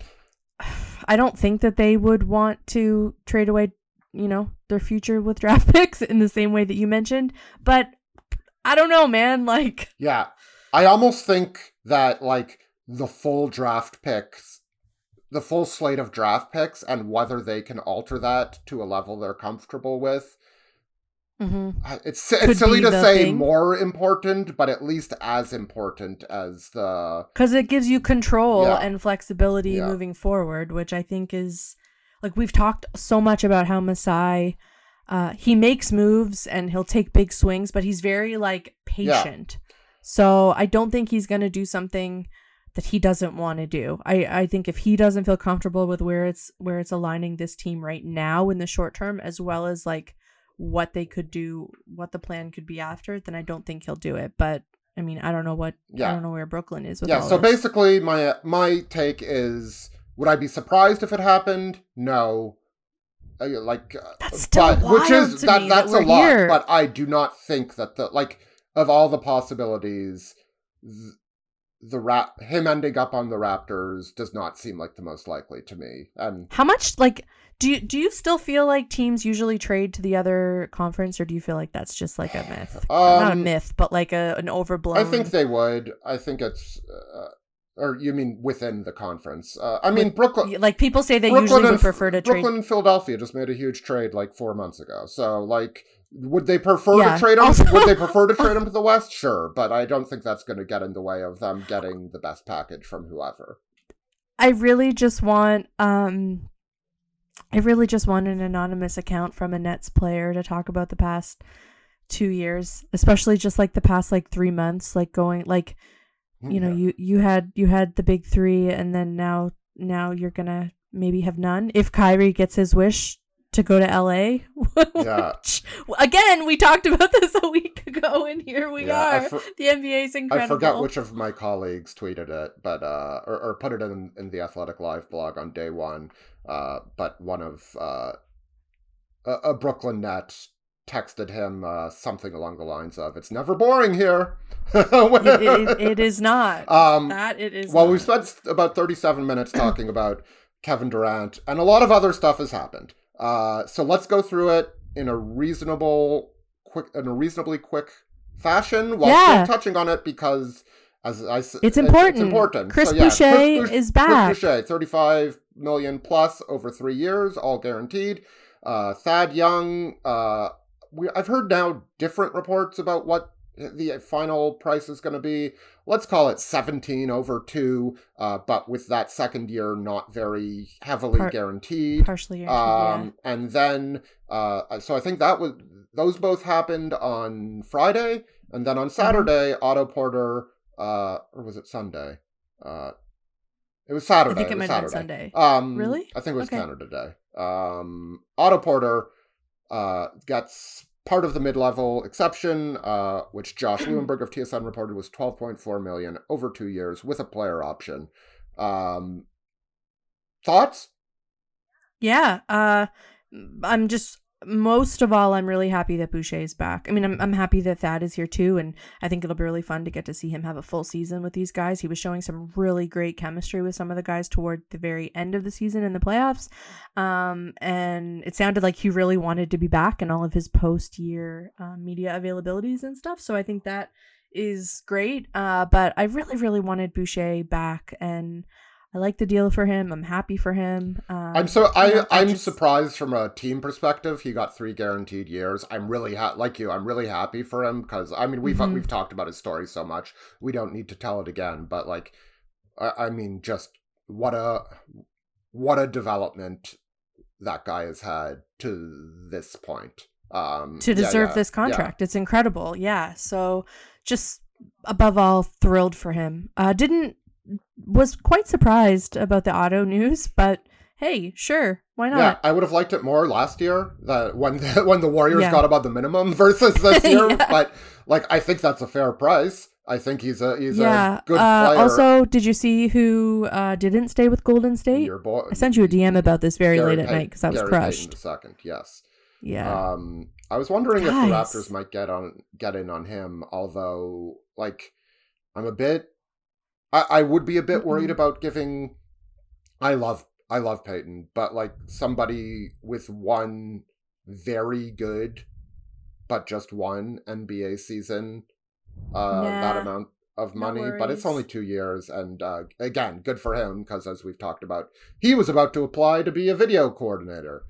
I don't think that they would want to trade away, you know, their future with draft picks in the same way that you mentioned. But I don't know, man. Like, yeah, I almost think that like the full draft picks, the full slate of draft picks, and whether they can alter that to a level they're comfortable with. mm-hmm. It's it's silly to say thing. more important, but at least as important as the, because it gives you control Yeah. and flexibility Yeah. moving forward, which I think is, like, we've talked so much about how Masai, uh, he makes moves and he'll take big swings, but he's very like patient. Yeah. So I don't think he's going to do something that he doesn't want to do. I, I think if he doesn't feel comfortable with where it's where it's aligning this team right now in the short term, as well as like what they could do, what the plan could be after, then I don't think he'll do it. But I mean, I don't know what, Yeah. I don't know where Brooklyn is with yeah. all So this. basically, my my take is, would I be surprised if it happened? No. Uh, Like, uh, That's still but, wild which is to that me that's that a we're lot. here. But I do not think that the like of all the possibilities, th- the rap him ending up on the Raptors does not seem like the most likely to me. And How much, like, do you, do you still feel like teams usually trade to the other conference, or do you feel like that's just like a myth? Um, Not a myth, but like a an overblown. I think they would. I think it's, uh, or you mean within the conference? Uh, I mean, With- Brooklyn. like people say they Brooklyn usually would and, prefer to trade. Brooklyn and Philadelphia just made a huge trade like four months ago. So, like, would they prefer Yeah. to trade them? Also- would they prefer to trade them to the West? Sure, but I don't think that's going to get in the way of them getting the best package from whoever. I really just want, um, I really just want an anonymous account from a Nets player to talk about the past two years, especially just like the past like three months, like going like. You know, Yeah. you, you had you had the big three, and then now now you're gonna maybe have none if Kyrie gets his wish to go to L A. Yeah. Which, again, we talked about this a week ago, and here we Yeah, I are. for- the N B A is incredible. I forget which of my colleagues tweeted it, but uh, or, or put it in in the Athletic Live blog on day one. Uh, but one of uh, a, a Brooklyn Net texted him uh, something along the lines of, "It's never boring here." it, it, it is not. Um, that it is. Well, not. we've spent about thirty-seven minutes talking about Kevin Durant, and a lot of other stuff has happened. Uh, so let's go through it in a reasonable, quick, in a reasonably quick fashion, while Yeah. still touching on it because, as I said, It's important. It's important. Chris so, yeah, Boucher Chris Boucher is back. Chris Boucher, thirty-five million plus over three years, all guaranteed. Uh, Thad Young. Uh, we I've heard now different reports about what the final price is going to be. Let's call it seventeen over two, uh, but with that second year not very heavily Par- guaranteed. partially guaranteed, Um, and then, uh, so I think that was, those both happened on Friday, and then on Saturday, Mm-hmm. Otto Porter, uh, or was it Sunday? Uh, it was Saturday. I think it was might have been Saturday. Sunday. Um, Really? I think it was Okay. Canada Day. Um, Otto Porter, uh, gets part of the mid-level exception, uh, which Josh Lewenberg of T S N reported was twelve point four million dollars over two years with a player option. Um, thoughts? Yeah. Uh, I'm just, most of all, I'm really happy that Boucher is back. I mean, I'm I'm happy that Thad is here too, and I think it'll be really fun to get to see him have a full season with these guys. He was showing some really great chemistry with some of the guys toward the very end of the season in the playoffs, um, and it sounded like he really wanted to be back in all of his post-year uh, media availabilities and stuff. So I think that is great. Uh, but I really, really wanted Boucher back, and I like the deal for him. I'm happy for him. Um, I'm so you I know, I I'm just- surprised from a team perspective. He got three guaranteed years. I'm really ha- like you. I'm really happy for him because I mean we've Mhm. we've talked about his story so much. We don't need to tell it again. But like, I, I mean, just what a what a development that guy has had to this point. Um, to deserve yeah, yeah, this contract. Yeah. It's incredible. Yeah. So just above all, thrilled for him. Uh, didn't, was quite surprised about the Otto news, but hey, sure. Why not? Yeah, I would have liked it more last year that when the, when the Warriors yeah. got above the minimum versus this year. yeah. But like, I think that's a fair price. I think he's a he's yeah. a good uh, player. Also, did you see who uh, didn't stay with Golden State? Your boy, I sent you a D M about this very Gary late at Payton, night because I was Gary crushed. Payton the second, yes. Yeah. Um, I was wondering Guys. if the Raptors might get on get in on him. Although, like, I'm a bit. I, I would be a bit mm-hmm. worried about giving. I love I love Payton, but like somebody with one very good, but just one N B A season, uh, nah, that amount of money. No but it's only two years, and uh, again, good for him because as we've talked about, he was about to apply to be a video coordinator,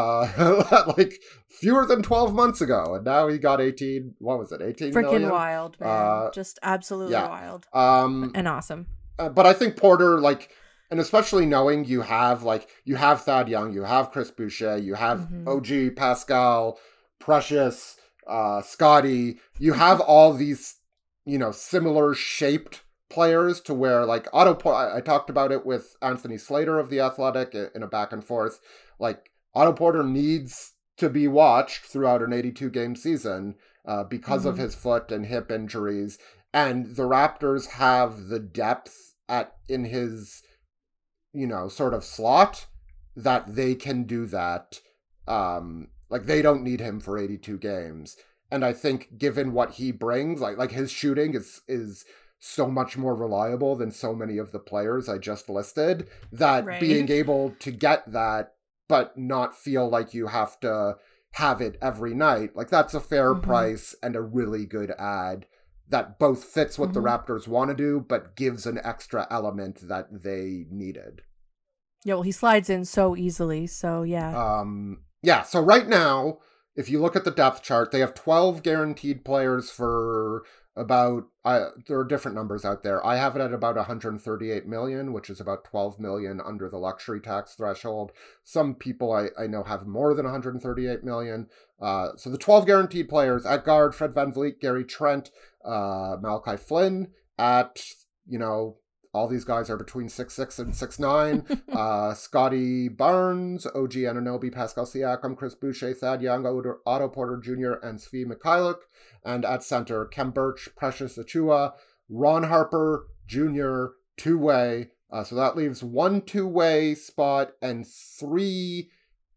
uh, like fewer than twelve months ago, and now he got eighteen. What was it? Eighteen Freaking million? wild, man! Uh, Just absolutely yeah. wild. Um, and awesome. Uh, but I think Porter, like. And especially knowing you have, like, you have Thad Young, you have Chris Boucher, you have mm-hmm. O G, Pascal, Precious, uh, Scotty. You have all these, you know, similar shaped players to where, like, Otto Porter, I, I talked about it with Anthony Slater of The Athletic in a back and forth. Like, Otto Porter needs to be watched throughout an eighty-two game season uh, because mm-hmm. of his foot and hip injuries. And the Raptors have the depth at in his... you know, sort of slot that they can do that. Um, like they don't need him for eighty-two games. And I think given what he brings, like, like his shooting is, is so much more reliable than so many of the players I just listed that right. being able to get that, but not feel like you have to have it every night. Like that's a fair mm-hmm. price and a really good ad that both fits what mm-hmm. the Raptors want to do, but gives an extra element that they needed. Yeah, well, he slides in so easily, so yeah. Um, yeah, so right now, if you look at the depth chart, they have twelve guaranteed players for about, uh, there are different numbers out there. I have it at about one hundred thirty-eight million, which is about twelve million under the luxury tax threshold. Some people I, I know have more than one hundred thirty-eight million. Uh, so the twelve guaranteed players at guard, Fred VanVleet, Gary Trent, uh, Malachi Flynn. At, you know, all these guys are between six six and six nine. uh, Scotty Barnes, O G Anunoby, Pascal Siakam, Chris Boucher, Thad Young, Otto Porter Junior, and Svi Mikhailuk. And at center, Kem Birch, Precious Achiuwa, Ron Harper Junior, two-way. Uh, so that leaves one two-way spot and three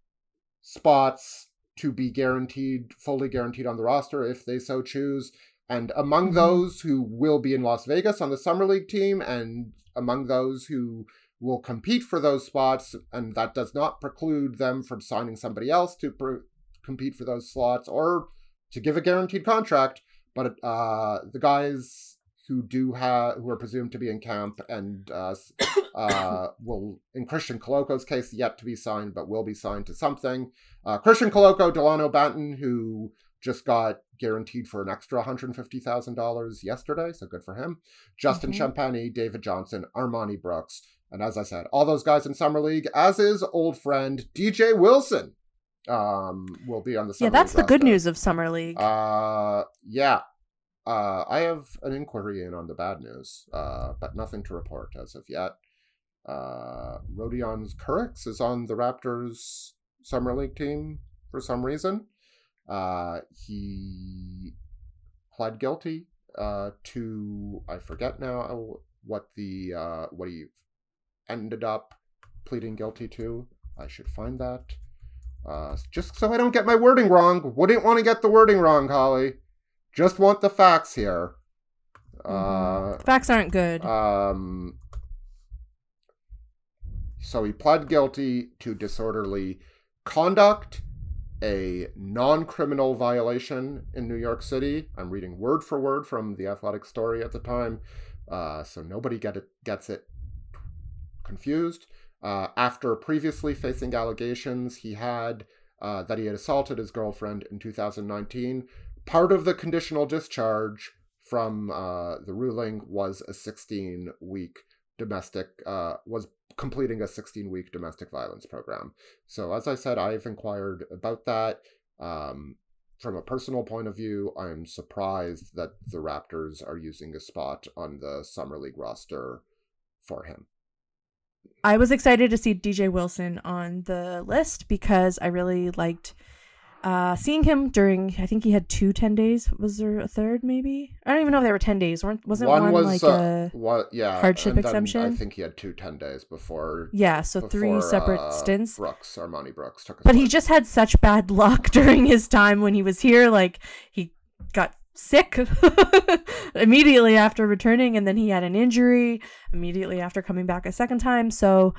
spots to be guaranteed, fully guaranteed on the roster if they so choose. And among mm-hmm. those who will be in Las Vegas on the Summer League team, and among those who will compete for those spots, and that does not preclude them from signing somebody else to pr- compete for those slots or to give a guaranteed contract, but uh, the guys who do have, who are presumed to be in camp and uh, uh, will, in Christian Coloco's case, yet to be signed, but will be signed to something. Uh, Christian Coloco, Delano Banton, who just got guaranteed for an extra one hundred fifty thousand dollars yesterday, so good for him. Justin mm-hmm. Champagny, David Johnson, Armani Brooks, and as I said, all those guys in Summer League, as is old friend D J Wilson, um, will be on the Summer Yeah, that's League the good roster. news of Summer League. Uh, yeah. Uh, I have an inquiry in on the bad news, uh, but nothing to report as of yet. Uh, Rodion Kurix is on the Raptors Summer League team for some reason. Uh, he pled guilty uh, to, I forget now what the uh, what he ended up pleading guilty to. I should find that. Uh, just so I don't get my wording wrong. Wouldn't want to get the wording wrong, Holly. Just want the facts here. Mm-hmm. Uh, facts aren't good. Um. So he pled guilty to disorderly conduct, a non-criminal violation in New York City. I'm reading word for word from the Athletic story at the time, uh, so nobody get it, gets it confused. Uh, after previously facing allegations he had uh, that he had assaulted his girlfriend in two thousand nineteen, part of the conditional discharge from uh, the ruling was a sixteen-week domestic, uh, was completing a sixteen-week domestic violence program. So as I said, I've inquired about that. Um, from a personal point of view, I'm surprised that the Raptors are using a spot on the Summer League roster for him. I was excited to see D J Wilson on the list because I really liked uh, seeing him during, I think he had two ten days. Was there a third maybe? I don't even know if there were ten days. Weren't, wasn't one, one was, like uh, a one, yeah, hardship and then exemption? I think he had two ten days before. Yeah, so before, three separate uh, stints. Brooks, Armani Brooks took a But spot. he just had such bad luck during his time when he was here. Like, he got sick immediately after returning, and then he had an injury immediately after coming back a second time. So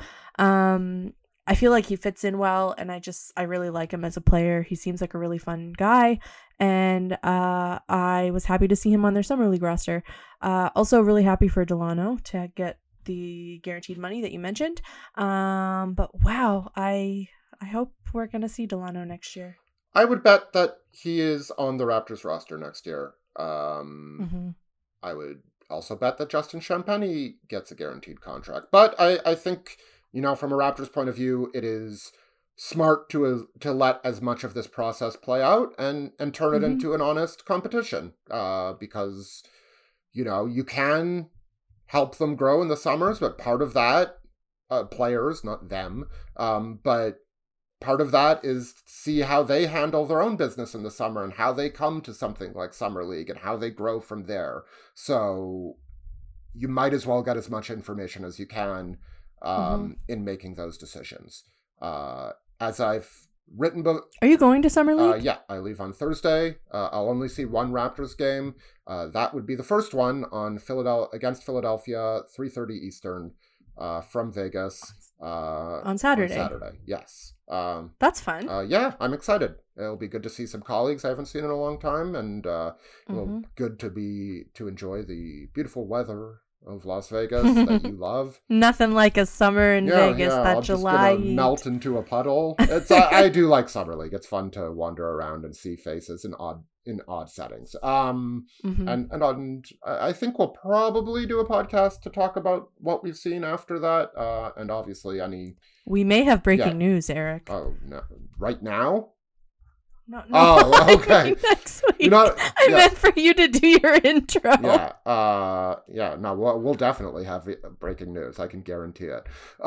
um I feel like he fits in well, and I just I really like him as a player. He seems like a really fun guy, and uh I was happy to see him on their summer league roster. Uh also really happy for Delano to get the guaranteed money that you mentioned. Um but wow, I I hope we're gonna see Delano next year. I would bet that he is on the Raptors roster next year. Um, Mm-hmm. I would also bet that Justin Champagny gets a guaranteed contract. But I, I think, you know, from a Raptors point of view, it is smart to uh, to let as much of this process play out and, and turn it Mhm. into an honest competition. Uh, because, you know, you can help them grow in the summers, but part of that, uh, players, not them, um, but part of that is see how they handle their own business in the summer and how they come to something like Summer League and how they grow from there. So you might as well get as much information as you can um, Mm-hmm. in making those decisions. Uh, as I've written about, Are you going to summer league? uh, yeah, I leave on Thursday. Uh, I'll only see one Raptors game. Uh, that would be the first one on Philadelphia against Philadelphia, three thirty Eastern, uh, from Vegas. Uh, On Saturday. On Saturday, yes. Um, That's fun. uh, yeah, I'm excited. It'll be good to see some colleagues I haven't seen in a long time, and uh, it'll Mhm. be good to be to enjoy the beautiful weather of Las Vegas that you love. Nothing like a summer in Yeah, Vegas, yeah, that I'm July just gonna heat. melt into a puddle. It's I, I do like Summer League. It's fun to wander around and see faces in odd in odd settings. Um, Mhm. and and on, I I think we'll probably do a podcast to talk about what we've seen after that. Uh, and obviously any. We may have breaking Yeah. news, Eric. Oh no! Right now? No, no. Oh, I okay. mean next week. You're not- I yeah. meant for you to do your intro. Yeah, uh, yeah. No, we'll, we'll definitely have breaking news. I can guarantee it.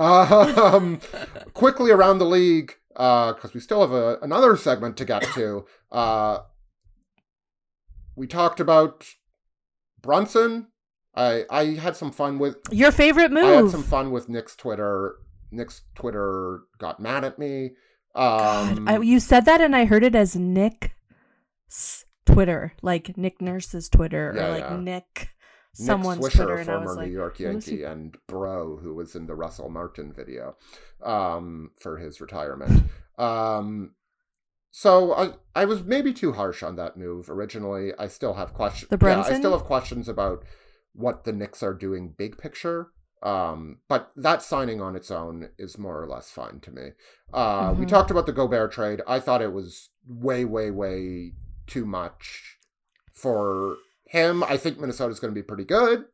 Um, quickly around the league, because uh, we still have a, another segment to get to. Uh, we talked about Brunson. I I had some fun with. Your favorite move. I had some fun with Nick's Twitter. Nick's Twitter got mad at me. Um, God, I, you said that and I heard it as Nick's Twitter, like Nick Nurse's Twitter, Yeah, or like yeah. Nick someone's Nick Swisher, Twitter, and I former was like, New York what was Yankee, he- and Bro, who was in the Russell Martin video um, for his retirement. Um, so I I was maybe too harsh on that move originally. I still have questions. The Yeah, I Brunson? still have questions about what the Knicks are doing big picture. Um, but that signing on its own is more or less fine to me. Uh, We Mhm. talked about the Gobert trade. I thought it was way, way, way too much for him. I think Minnesota's going to be pretty good.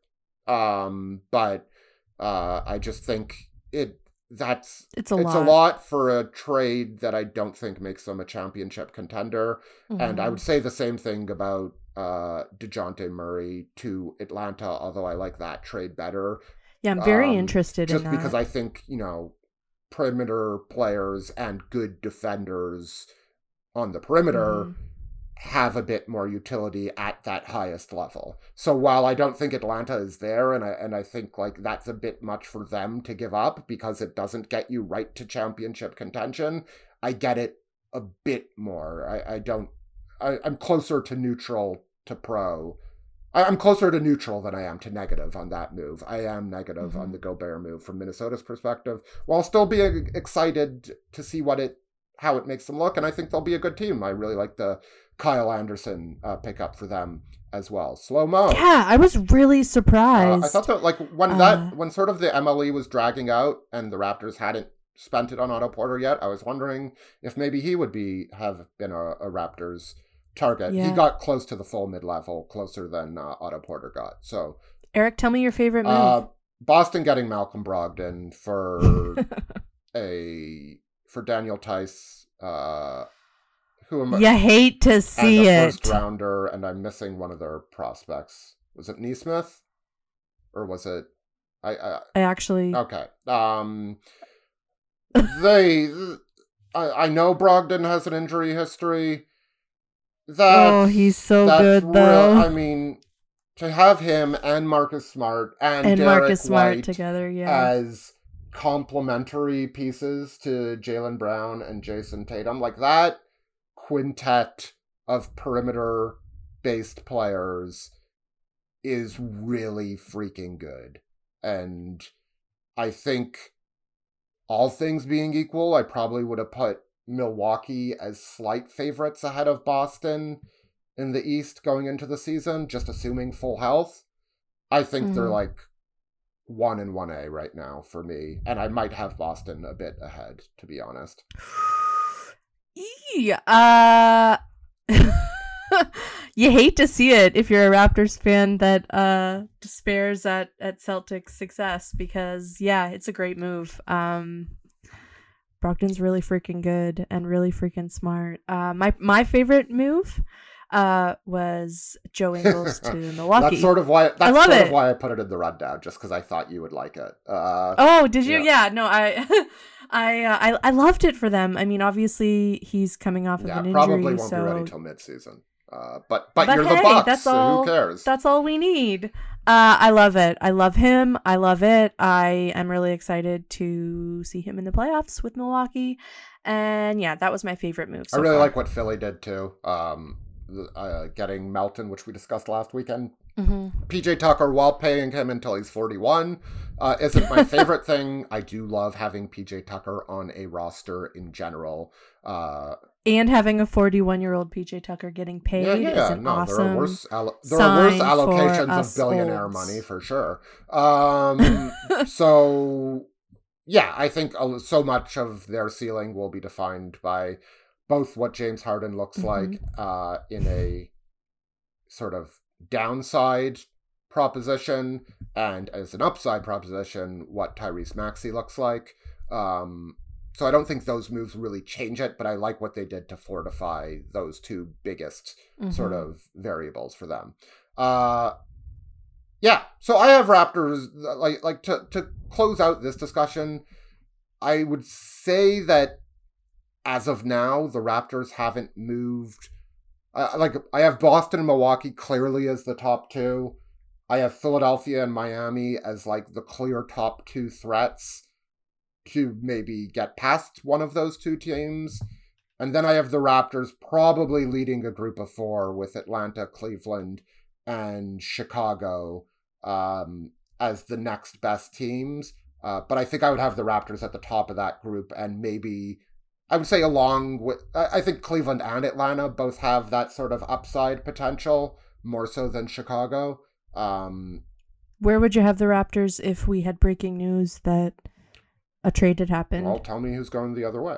Um, but uh, I just think it that's It's a it's lot. a lot for a trade that I don't think makes them a championship contender. And I Mhm. would say the same thing about uh, DeJounte Murray to Atlanta, although I like that trade better. Yeah, I'm very um, interested Just in that. because I think, you know, perimeter players and good defenders on the perimeter Mhm. have a bit more utility at that highest level. So while I don't think Atlanta is there, and I and I think like that's a bit much for them to give up because it doesn't get you right to championship contention, I get it a bit more. I, I don't I, I'm closer to neutral to pro. I, I'm closer to neutral than I am to negative on that move. I am negative Mhm. on the Gobert move from Minnesota's perspective, while still being excited to see what it how it makes them look, and I think they'll be a good team. I really like the Kyle Anderson uh, pickup for them as well. Slow mo. Yeah, I was really surprised. Uh, I thought that like when Uh, that when sort of the M L E was dragging out and the Raptors hadn't spent it on Otto Porter yet, I was wondering if maybe he would be have been a, a Raptors target. He Yeah. got close to the full mid level, closer than uh, Otto Porter got. So Eric, tell me your favorite move. uh, Boston getting Malcolm Brogdon for a for Daniel Tice, uh, who am You hate to see and a it. first rounder, and I'm missing one of their prospects. Was it Neesmith, or was it? I, I I actually. okay. Um, they. I, I know Brogdon has an injury history. That's, oh, he's so that's good real, though. I mean, to have him and Marcus Smart and, and Derek Marcus Smart White together, yeah. as complementary pieces to Jaylen Brown and Jason Tatum, like that quintet of perimeter-based players is really freaking good. And I think, all things being equal, I probably would have put Milwaukee as slight favorites ahead of Boston in the East going into the season, just assuming full health. I think mm-hmm. they're like one and one A right now for me, and I might have Boston a bit ahead, to be honest. Yeah, uh, you hate to see it if you're a Raptors fan that uh, despairs at, at Celtics' success, because, yeah, it's a great move. Um, Brogdon's really freaking good and really freaking smart. Uh, my my favorite move uh, was Joe Ingles to Milwaukee. That's sort of why. That's I love sort it. of why I put it in the rundown, just because I thought you would like it. Uh, oh, did you? Yeah. Yeah. No, I, I, uh, I, I loved it for them. I mean, obviously he's coming off of yeah, an injury, probably won't so... be ready till mid-season. Uh, but, but but you're hey, the Bucks, that's so all, who cares? That's all we need. Uh, I love it. I love him. I love it. I am really excited to see him in the playoffs with Milwaukee. And yeah, that was my favorite move. So I really far. like what Philly did too. Um, uh, getting Melton, which we discussed last weekend. Mm-hmm. P J Tucker, while paying him until he's forty-one, uh, isn't my favorite thing. I do love having P J Tucker on a roster in general. Uh, and having a forty-one-year-old P J Tucker getting paid yeah, yeah, is an no, awesome there are worse, allo- there are worse allocations of billionaire olds. money for sure. Um, so, yeah, I think so much of their ceiling will be defined by both what James Harden looks mm-hmm. like uh, in a sort of downside proposition, and as an upside proposition, what Tyrese Maxey looks like. Um, so I don't think those moves really change it, but I like what they did to fortify those two biggest mm-hmm. sort of variables for them. Uh, yeah, so I have Raptors, like, like to, to close out this discussion, I would say that as of now, the Raptors haven't moved. Uh, like, I have Boston and Milwaukee clearly as the top two. I have Philadelphia and Miami as, like, the clear top two threats to maybe get past one of those two teams. And then I have the Raptors probably leading a group of four with Atlanta, Cleveland, and Chicago um, as the next best teams. Uh, but I think I would have the Raptors at the top of that group, and maybe I would say along with, I think Cleveland and Atlanta both have that sort of upside potential, more so than Chicago. Um, Where would you have the Raptors if we had breaking news that a trade had happened? Well, tell me who's going the other way.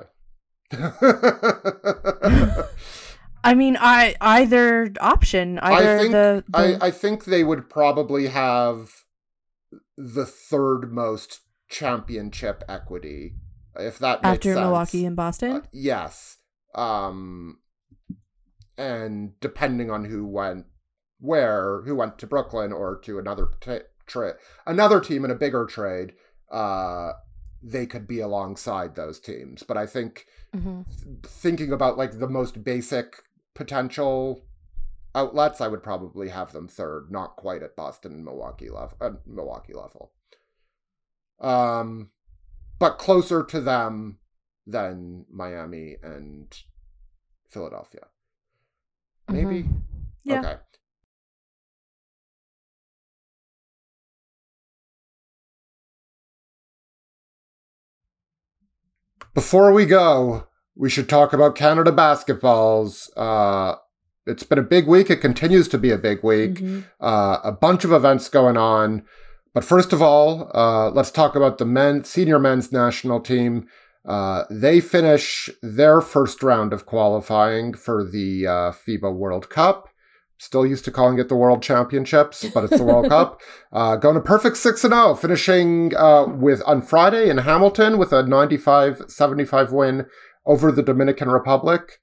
I mean, I either option, either I think, the, the... I, I think they would probably have the third most championship equity, if that makes after sense. Milwaukee and Boston? Uh, yes. Um, and depending on who went where, who went to Brooklyn or to another t- tra- another team in a bigger trade, uh, they could be alongside those teams. But I think mm-hmm. th- thinking about like the most basic potential outlets, I would probably have them third, not quite at Boston and Milwaukee level. Uh, Milwaukee level. Um, but closer to them than Miami and Philadelphia. Maybe? Mm-hmm. Yeah. Okay. Before we go, we should talk about Canada basketballs. Uh, it's been a big week. It continues to be a big week. Mm-hmm. Uh, a bunch of events going on. But first of all, uh, let's talk about the men, senior men's national team. Uh, they finish their first round of qualifying for the uh, FIBA World Cup. still used to calling it the World Championships, but it's the World Cup. Uh, going to perfect six and oh, finishing uh, with on Friday in Hamilton with a ninety-five seventy-five win over the Dominican Republic.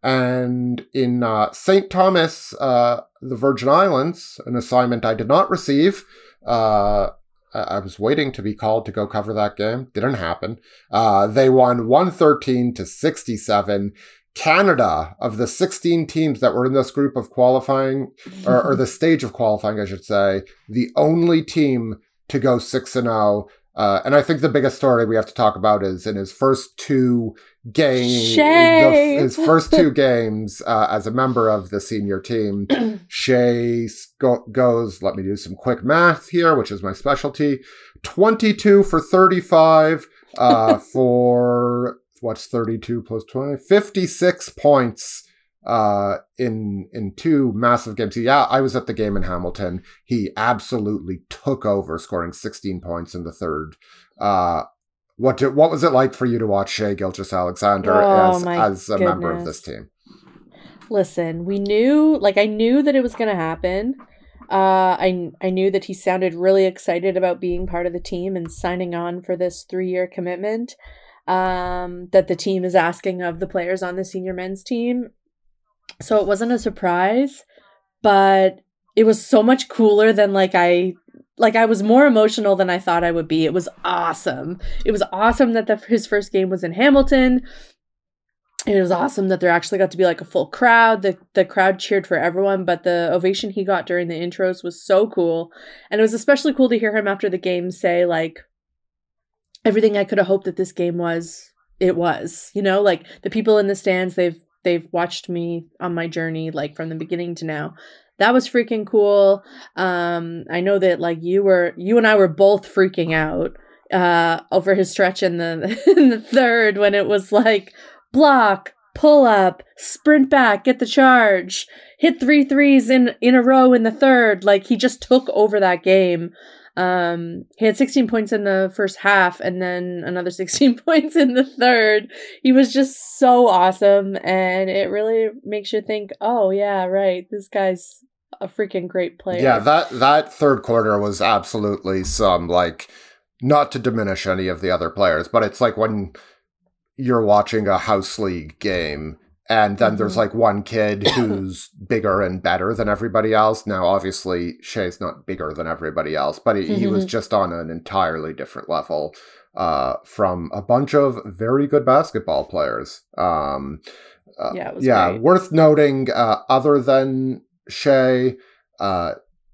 And in uh, Saint Thomas, uh, the Virgin Islands, an assignment I did not receive. Uh, I was waiting to be called to go cover that game. Didn't happen. Uh, they won one thirteen to sixty-seven. Canada, of the sixteen teams that were in this group of qualifying, or, or the stage of qualifying, I should say, the only team to go six and oh. Uh, and I think the biggest story we have to talk about is in his first two games, the, his first two games uh, as a member of the senior team, Shea go- goes, let me do some quick math here, which is my specialty, twenty-two for thirty-five uh, for, what's thirty-two plus twenty? fifty-six points uh, in in two massive games. Yeah, I was at the game in Hamilton. He absolutely took over, scoring sixteen points in the third. Uh, what did, what was it like for you to watch Shea Gilgeous-Alexander Oh, as, my as a member of goodness. this team? Listen, we knew, like, I knew that it was going to happen. Uh, I I knew that he sounded really excited about being part of the team and signing on for this three-year commitment um, that the team is asking of the players on the senior men's team. So it wasn't a surprise, but it was so much cooler than like I like I was more emotional than I thought I would be. It was awesome. It was awesome that the, his first game was in Hamilton. And it was awesome that there actually got to be like a full crowd. The the crowd cheered for everyone, but the ovation he got during the intros was so cool. And it was especially cool to hear him after the game say like, everything I could have hoped that this game was, it was. You know, like the people in the stands, they've they've watched me on my journey like from the beginning to now. That was freaking cool. Um, I know that like you were, you and I were both freaking out uh, over his stretch in the in the third when it was like block, pull up, sprint back, get the charge, hit three threes in in a row in the third. Like he just took over that game. Um, he had sixteen points in the first half and then another sixteen points in the third. He was just so awesome, and it really makes you think, oh yeah, right, this guy's a freaking great player. Yeah, that that third quarter was absolutely some, like, not to diminish any of the other players, but it's like when you're watching a house league game and then mm-hmm. there's like one kid who's bigger and better than everybody else. Now, obviously, Shea's not bigger than everybody else, but he, mm-hmm. he was just on an entirely different level uh, from a bunch of very good basketball players. Um, uh, yeah, it was yeah, great. Worth noting, uh, other than Shea, uh,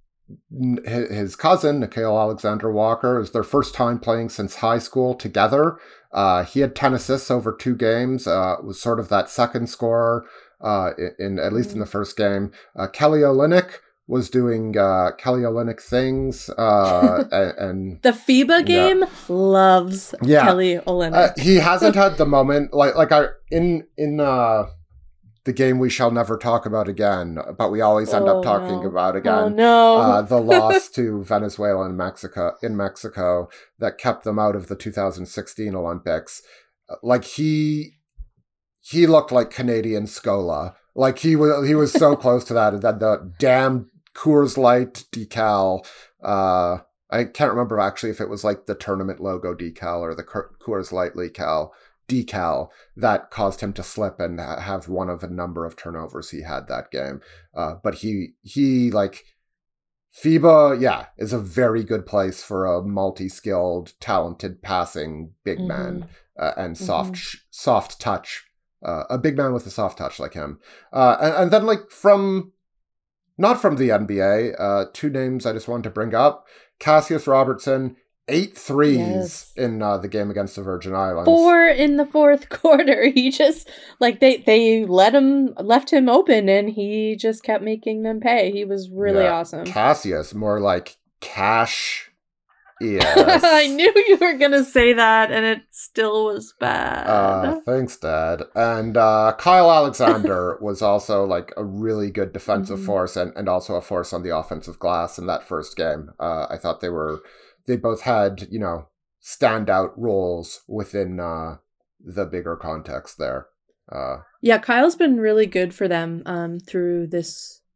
his cousin, Nickeil Alexander-Walker, is their first time playing since high school together. Uh, he had ten assists over two games, uh, was sort of that second scorer, uh, in, in at least in the first game. Uh, Kelly Olynyk was doing uh, Kelly Olynyk things. Uh, and, and the FIBA game yeah. loves yeah. Kelly Olynyk. Uh, he hasn't had the moment, like, like I, in, in, uh, the game we shall never talk about again, but we always end oh, up talking no. about again. Oh, no. uh, the loss to Venezuela and Mexico in Mexico that kept them out of the two thousand sixteen Olympics. Like he, he looked like Canadian Scola. Like he was, he was so close to that. And then the damn Coors Light decal. Uh, I can't remember actually if it was like the tournament logo decal or the Coors Light decal. decal that caused him to slip and have one of a number of turnovers he had that game. Uh, but he, he like FIBA, yeah, is a very good place for a multi-skilled, talented passing big mm-hmm. man uh, and soft, mm-hmm. soft touch, uh, a big man with a soft touch like him. Uh, and, and then like from, not from the N B A, uh, two names I just wanted to bring up, Cassius Robertson, Eight threes yes. in uh, the game against the Virgin Islands. Four in the fourth quarter. He just like they they let him left him open, and he just kept making them pay. He was really yeah. awesome. Cassius, more like Cash. Yes. I knew you were gonna say that, and it still was bad. Uh, thanks, Dad. And uh, Kyle Alexander was also like a really good defensive mm-hmm. force, and, and also a force on the offensive glass in that first game. Uh, I thought they were. They both had, you know, standout roles within uh, the bigger context there. Uh, yeah, Kyle's been really good for them um, through this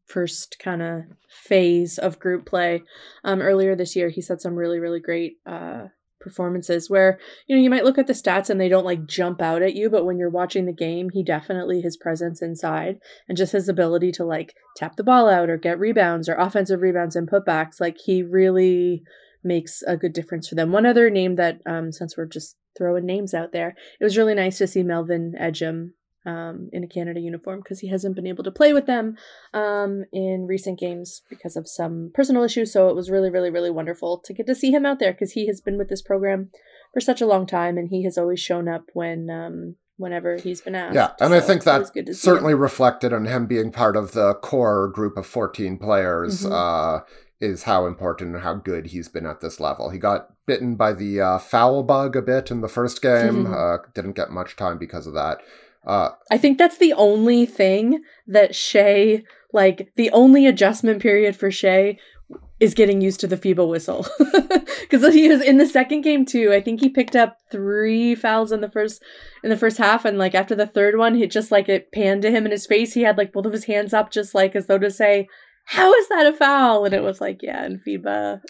first kind of phase of group play. Um, earlier this year, he set some really, really great uh, performances where, you know, you might look at the stats and they don't like jump out at you, but when you're watching the game, he definitely, his presence inside and just his ability to like tap the ball out or get rebounds or offensive rebounds and putbacks, like he really makes a good difference for them. One other name that, um, since we're just throwing names out there, it was really nice to see Melvin Ejim um, in a Canada uniform because he hasn't been able to play with them um, in recent games because of some personal issues. So it was really, really, really wonderful to get to see him out there because he has been with this program for such a long time and he has always shown up when um, whenever he's been asked. Yeah, and so I think that certainly him. reflected on him being part of the core group of fourteen players. Mm-hmm. Uh, is how important and how good he's been at this level. He got bitten by the uh, foul bug a bit in the first game. Mm-hmm. Uh, didn't get much time because of that. Uh, I think that's the only thing that Shea, like, the only adjustment period for Shea is getting used to the FIBA whistle. Because he was in the second game too. I think he picked up three fouls in the first in the first half, and like after the third one, he just like it panned to him in his face. He had like both of his hands up, just like as though to say, how is that a foul? And it was like, yeah, in FIBA.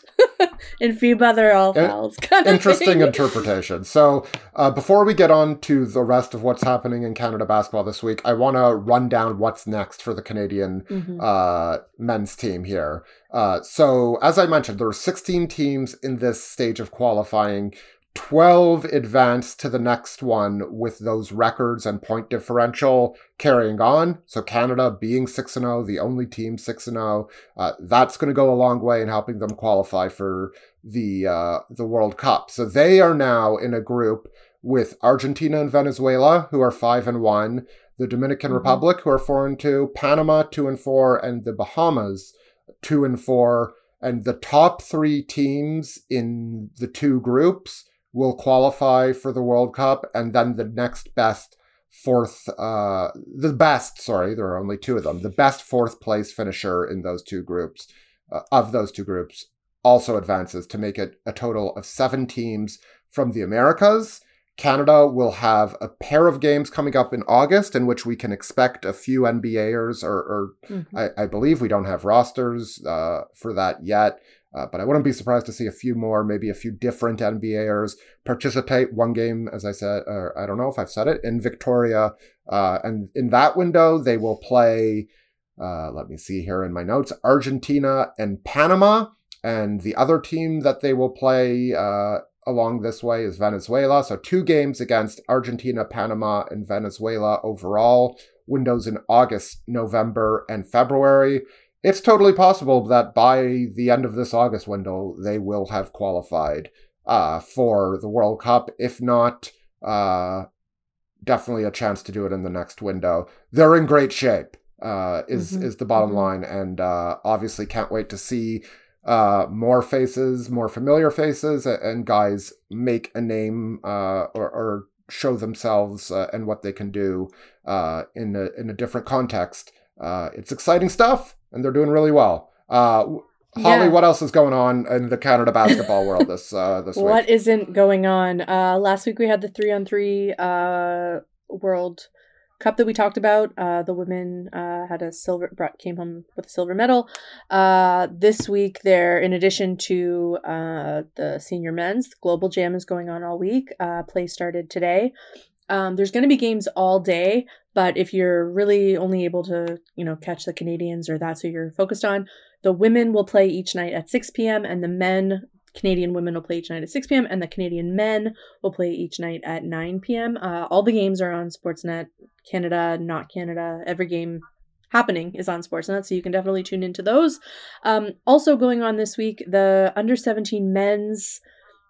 in FIBA, they're all fouls. Kind of Interesting thing. interpretation. So uh, before we get on to the rest of what's happening in Canada basketball this week, I want to run down what's next for the Canadian mm-hmm. uh, men's team here. Uh, so as I mentioned, there are sixteen teams in this stage of qualifying. twelve advance to the next one with those records and point differential carrying on. So Canada being six and oh, the only team six and oh, uh, that's going to go a long way in helping them qualify for the uh, the World Cup. So they are now in a group with Argentina and Venezuela, who are five and one, the Dominican mm-hmm. Republic, who are four and two, Panama two and four, and the Bahamas two and four. And the top three teams in the two groups will qualify for the World Cup, and then the next best fourth, uh, the best, sorry, there are only two of them, the best fourth place finisher in those two groups, uh, of those two groups, also advances to make it a total of seven teams from the Americas. Canada will have a pair of games coming up in August in which we can expect a few NBAers, or, or mm-hmm. I, I believe we don't have rosters uh, for that yet. Uh, but I wouldn't be surprised to see a few more, maybe a few different NBAers participate. One game, as I said, or I don't know if I've said it, in Victoria. Uh, and in that window, they will play, uh, let me see here in my notes, Argentina and Panama. And the other team that they will play uh, along this way is Venezuela. So two games against Argentina, Panama, and Venezuela overall. Windows in August, November, and February. It's totally possible that by the end of this August window, they will have qualified uh, for the World Cup. If not, uh, definitely a chance to do it in the next window. They're in great shape, uh, is, mm-hmm. is the bottom mm-hmm. line. And uh, obviously can't wait to see uh, more faces, more familiar faces, and guys make a name uh, or, or show themselves uh, and what they can do uh, in a, in a different context. Uh, it's exciting stuff. And they're doing really well. Uh, Holly, yeah. What else is going on in the Canada basketball world this uh, this week? What isn't going on? Uh, last week we had the three-on-three uh, World Cup that we talked about. Uh, the women uh, had a silver, brought, came home with a silver medal. Uh, this week, there, in addition to uh, the senior men's, the Global Jam is going on all week. Uh, play started today. Um, there's going to be games all day, but if you're really only able to, you know, catch the Canadians or that's who you're focused on, the women will play each night at six p.m. and the men, Canadian women will play each night at six p.m. and the Canadian men will play each night at nine p.m. Uh, all the games are on Sportsnet Canada, not Canada. Every game happening is on Sportsnet, so you can definitely tune into those. Um, also going on this week, the under seventeen men's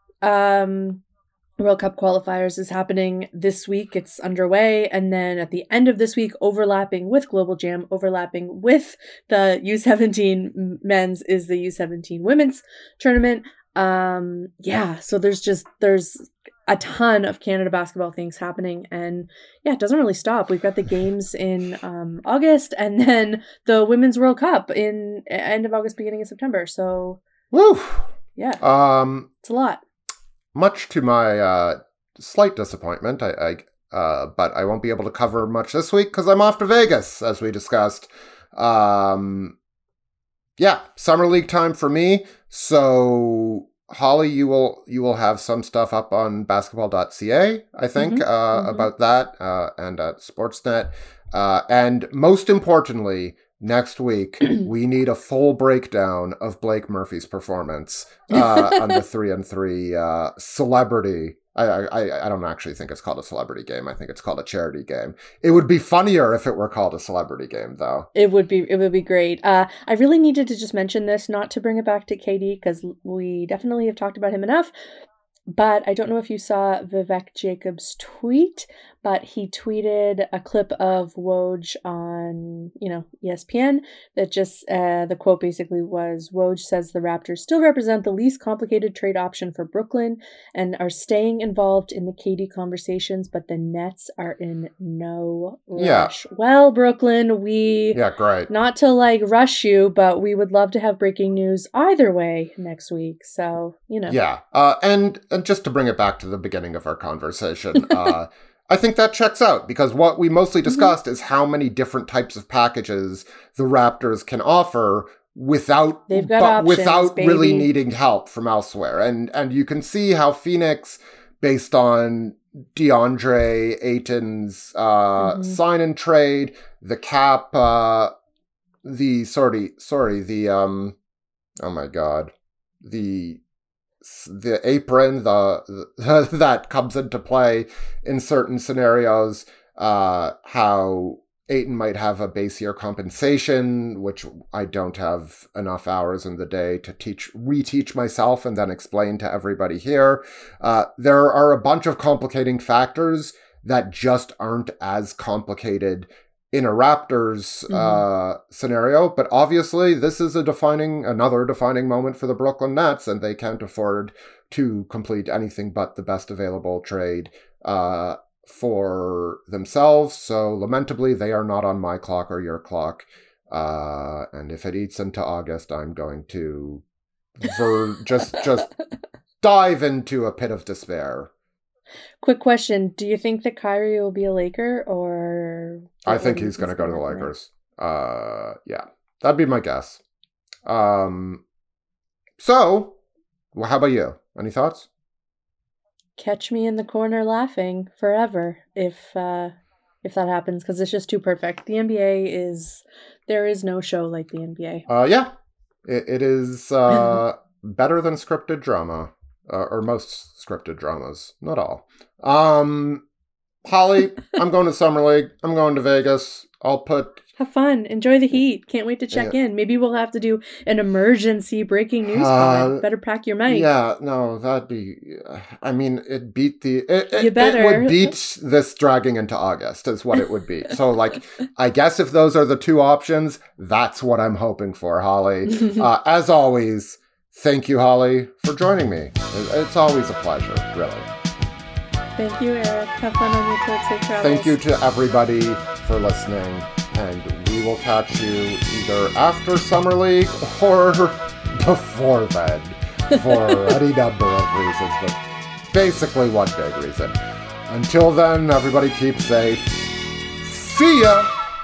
um, World Cup qualifiers is happening this week. It's underway. And then at the end of this week, overlapping with Global Jam, overlapping with the U seventeen men's is the U seventeen women's tournament. Um, yeah, so there's just, there's a ton of Canada basketball things happening. And yeah, it doesn't really stop. We've got the games in um, August and then the Women's World Cup in end of August, beginning of September. So, woo! Yeah, um, it's a lot. Much to my uh, slight disappointment, I, I uh, but I won't be able to cover much this week because I'm off to Vegas, as we discussed. Um, yeah, Summer League time for me. So Holly, you will you will have some stuff up on basketball dot c a, I think, Mm-hmm. uh, Mm-hmm. about that, uh, and at Sportsnet. Uh, and most importantly, next week, we need a full breakdown of Blake Murphy's performance uh, on the three and three uh, celebrity. I, I I don't actually think it's called a celebrity game. I think it's called a charity game. It would be funnier if it were called a celebrity game, though. It would be it would be great. Uh, I really needed to just mention this, not to bring it back to K D, because we definitely have talked about him enough. But I don't know if you saw Vivek Jacobs' tweet, but he tweeted a clip of Woj on, you know, E S P N that just, uh, the quote basically was, Woj says the Raptors still represent the least complicated trade option for Brooklyn and are staying involved in the K D conversations, but the Nets are in no Yeah. rush. Well, Brooklyn, we, Yeah, great. not to like rush you, but we would love to have breaking news either way next week. So, you know. Yeah, uh, and and just to bring it back to the beginning of our conversation, uh, I think that checks out because what we mostly discussed mm-hmm. is how many different types of packages the Raptors can offer without They've got but options, without baby. really needing help from elsewhere, and and you can see how Phoenix, based on DeAndre Ayton's uh, mm-hmm. sign and trade, the cap, uh, the sorry, sorry, the um, oh my god, the. the apron, the, the that comes into play in certain scenarios, uh, how Ayton might have a base year compensation, which I don't have enough hours in the day to teach, reteach myself and then explain to everybody here. Uh, there are a bunch of complicating factors that just aren't as complicated in a Raptors mm-hmm. uh, scenario, but obviously this is a defining, another defining moment for the Brooklyn Nets, and they can't afford to complete anything but the best available trade uh, for themselves. So lamentably, they are not on my clock or your clock. Uh, and if it eats into August, I'm going to ver- just just dive into a pit of despair. Quick question. Do you think that Kyrie will be a Laker or... I think he's going to go to the Lakers. Uh, yeah, that'd be my guess. Um, so, well, how about you? Any thoughts? Catch me in the corner laughing forever if uh, if that happens, because it's just too perfect. The N B A is... There is no show like the N B A. Uh, yeah, it, it is uh, better than scripted drama. Uh, or most scripted dramas. Not all. Um, Holly, I'm going to Summer League. I'm going to Vegas. I'll put... Have fun. Enjoy the heat. Can't wait to check yeah. in. Maybe we'll have to do an emergency breaking news pod. Uh, better pack your mic. Yeah, no, that'd be... I mean, it beat the... It, it, you better. It would beat this dragging into August is what it would be. So, like, I guess if those are the two options, that's what I'm hoping for, Holly. uh, as always... Thank you, Holly, for joining me. It's always a pleasure, really. Thank you, Eric. Have fun on your trip. Safe travels. Thank you to everybody for listening, and we will catch you either after Summer League or before then for any number of reasons, but basically one big reason. Until then, everybody keep safe. See ya!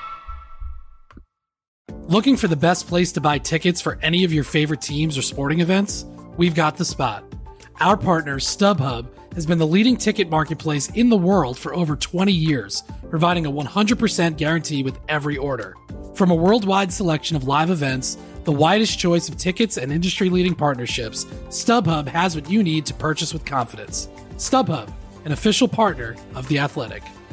Looking for the best place to buy tickets for any of your favorite teams or sporting events? We've got the spot. Our partner, StubHub, has been the leading ticket marketplace in the world for over twenty years, providing a one hundred percent guarantee with every order. From a worldwide selection of live events, the widest choice of tickets, and industry-leading partnerships, StubHub has what you need to purchase with confidence. StubHub, an official partner of The Athletic.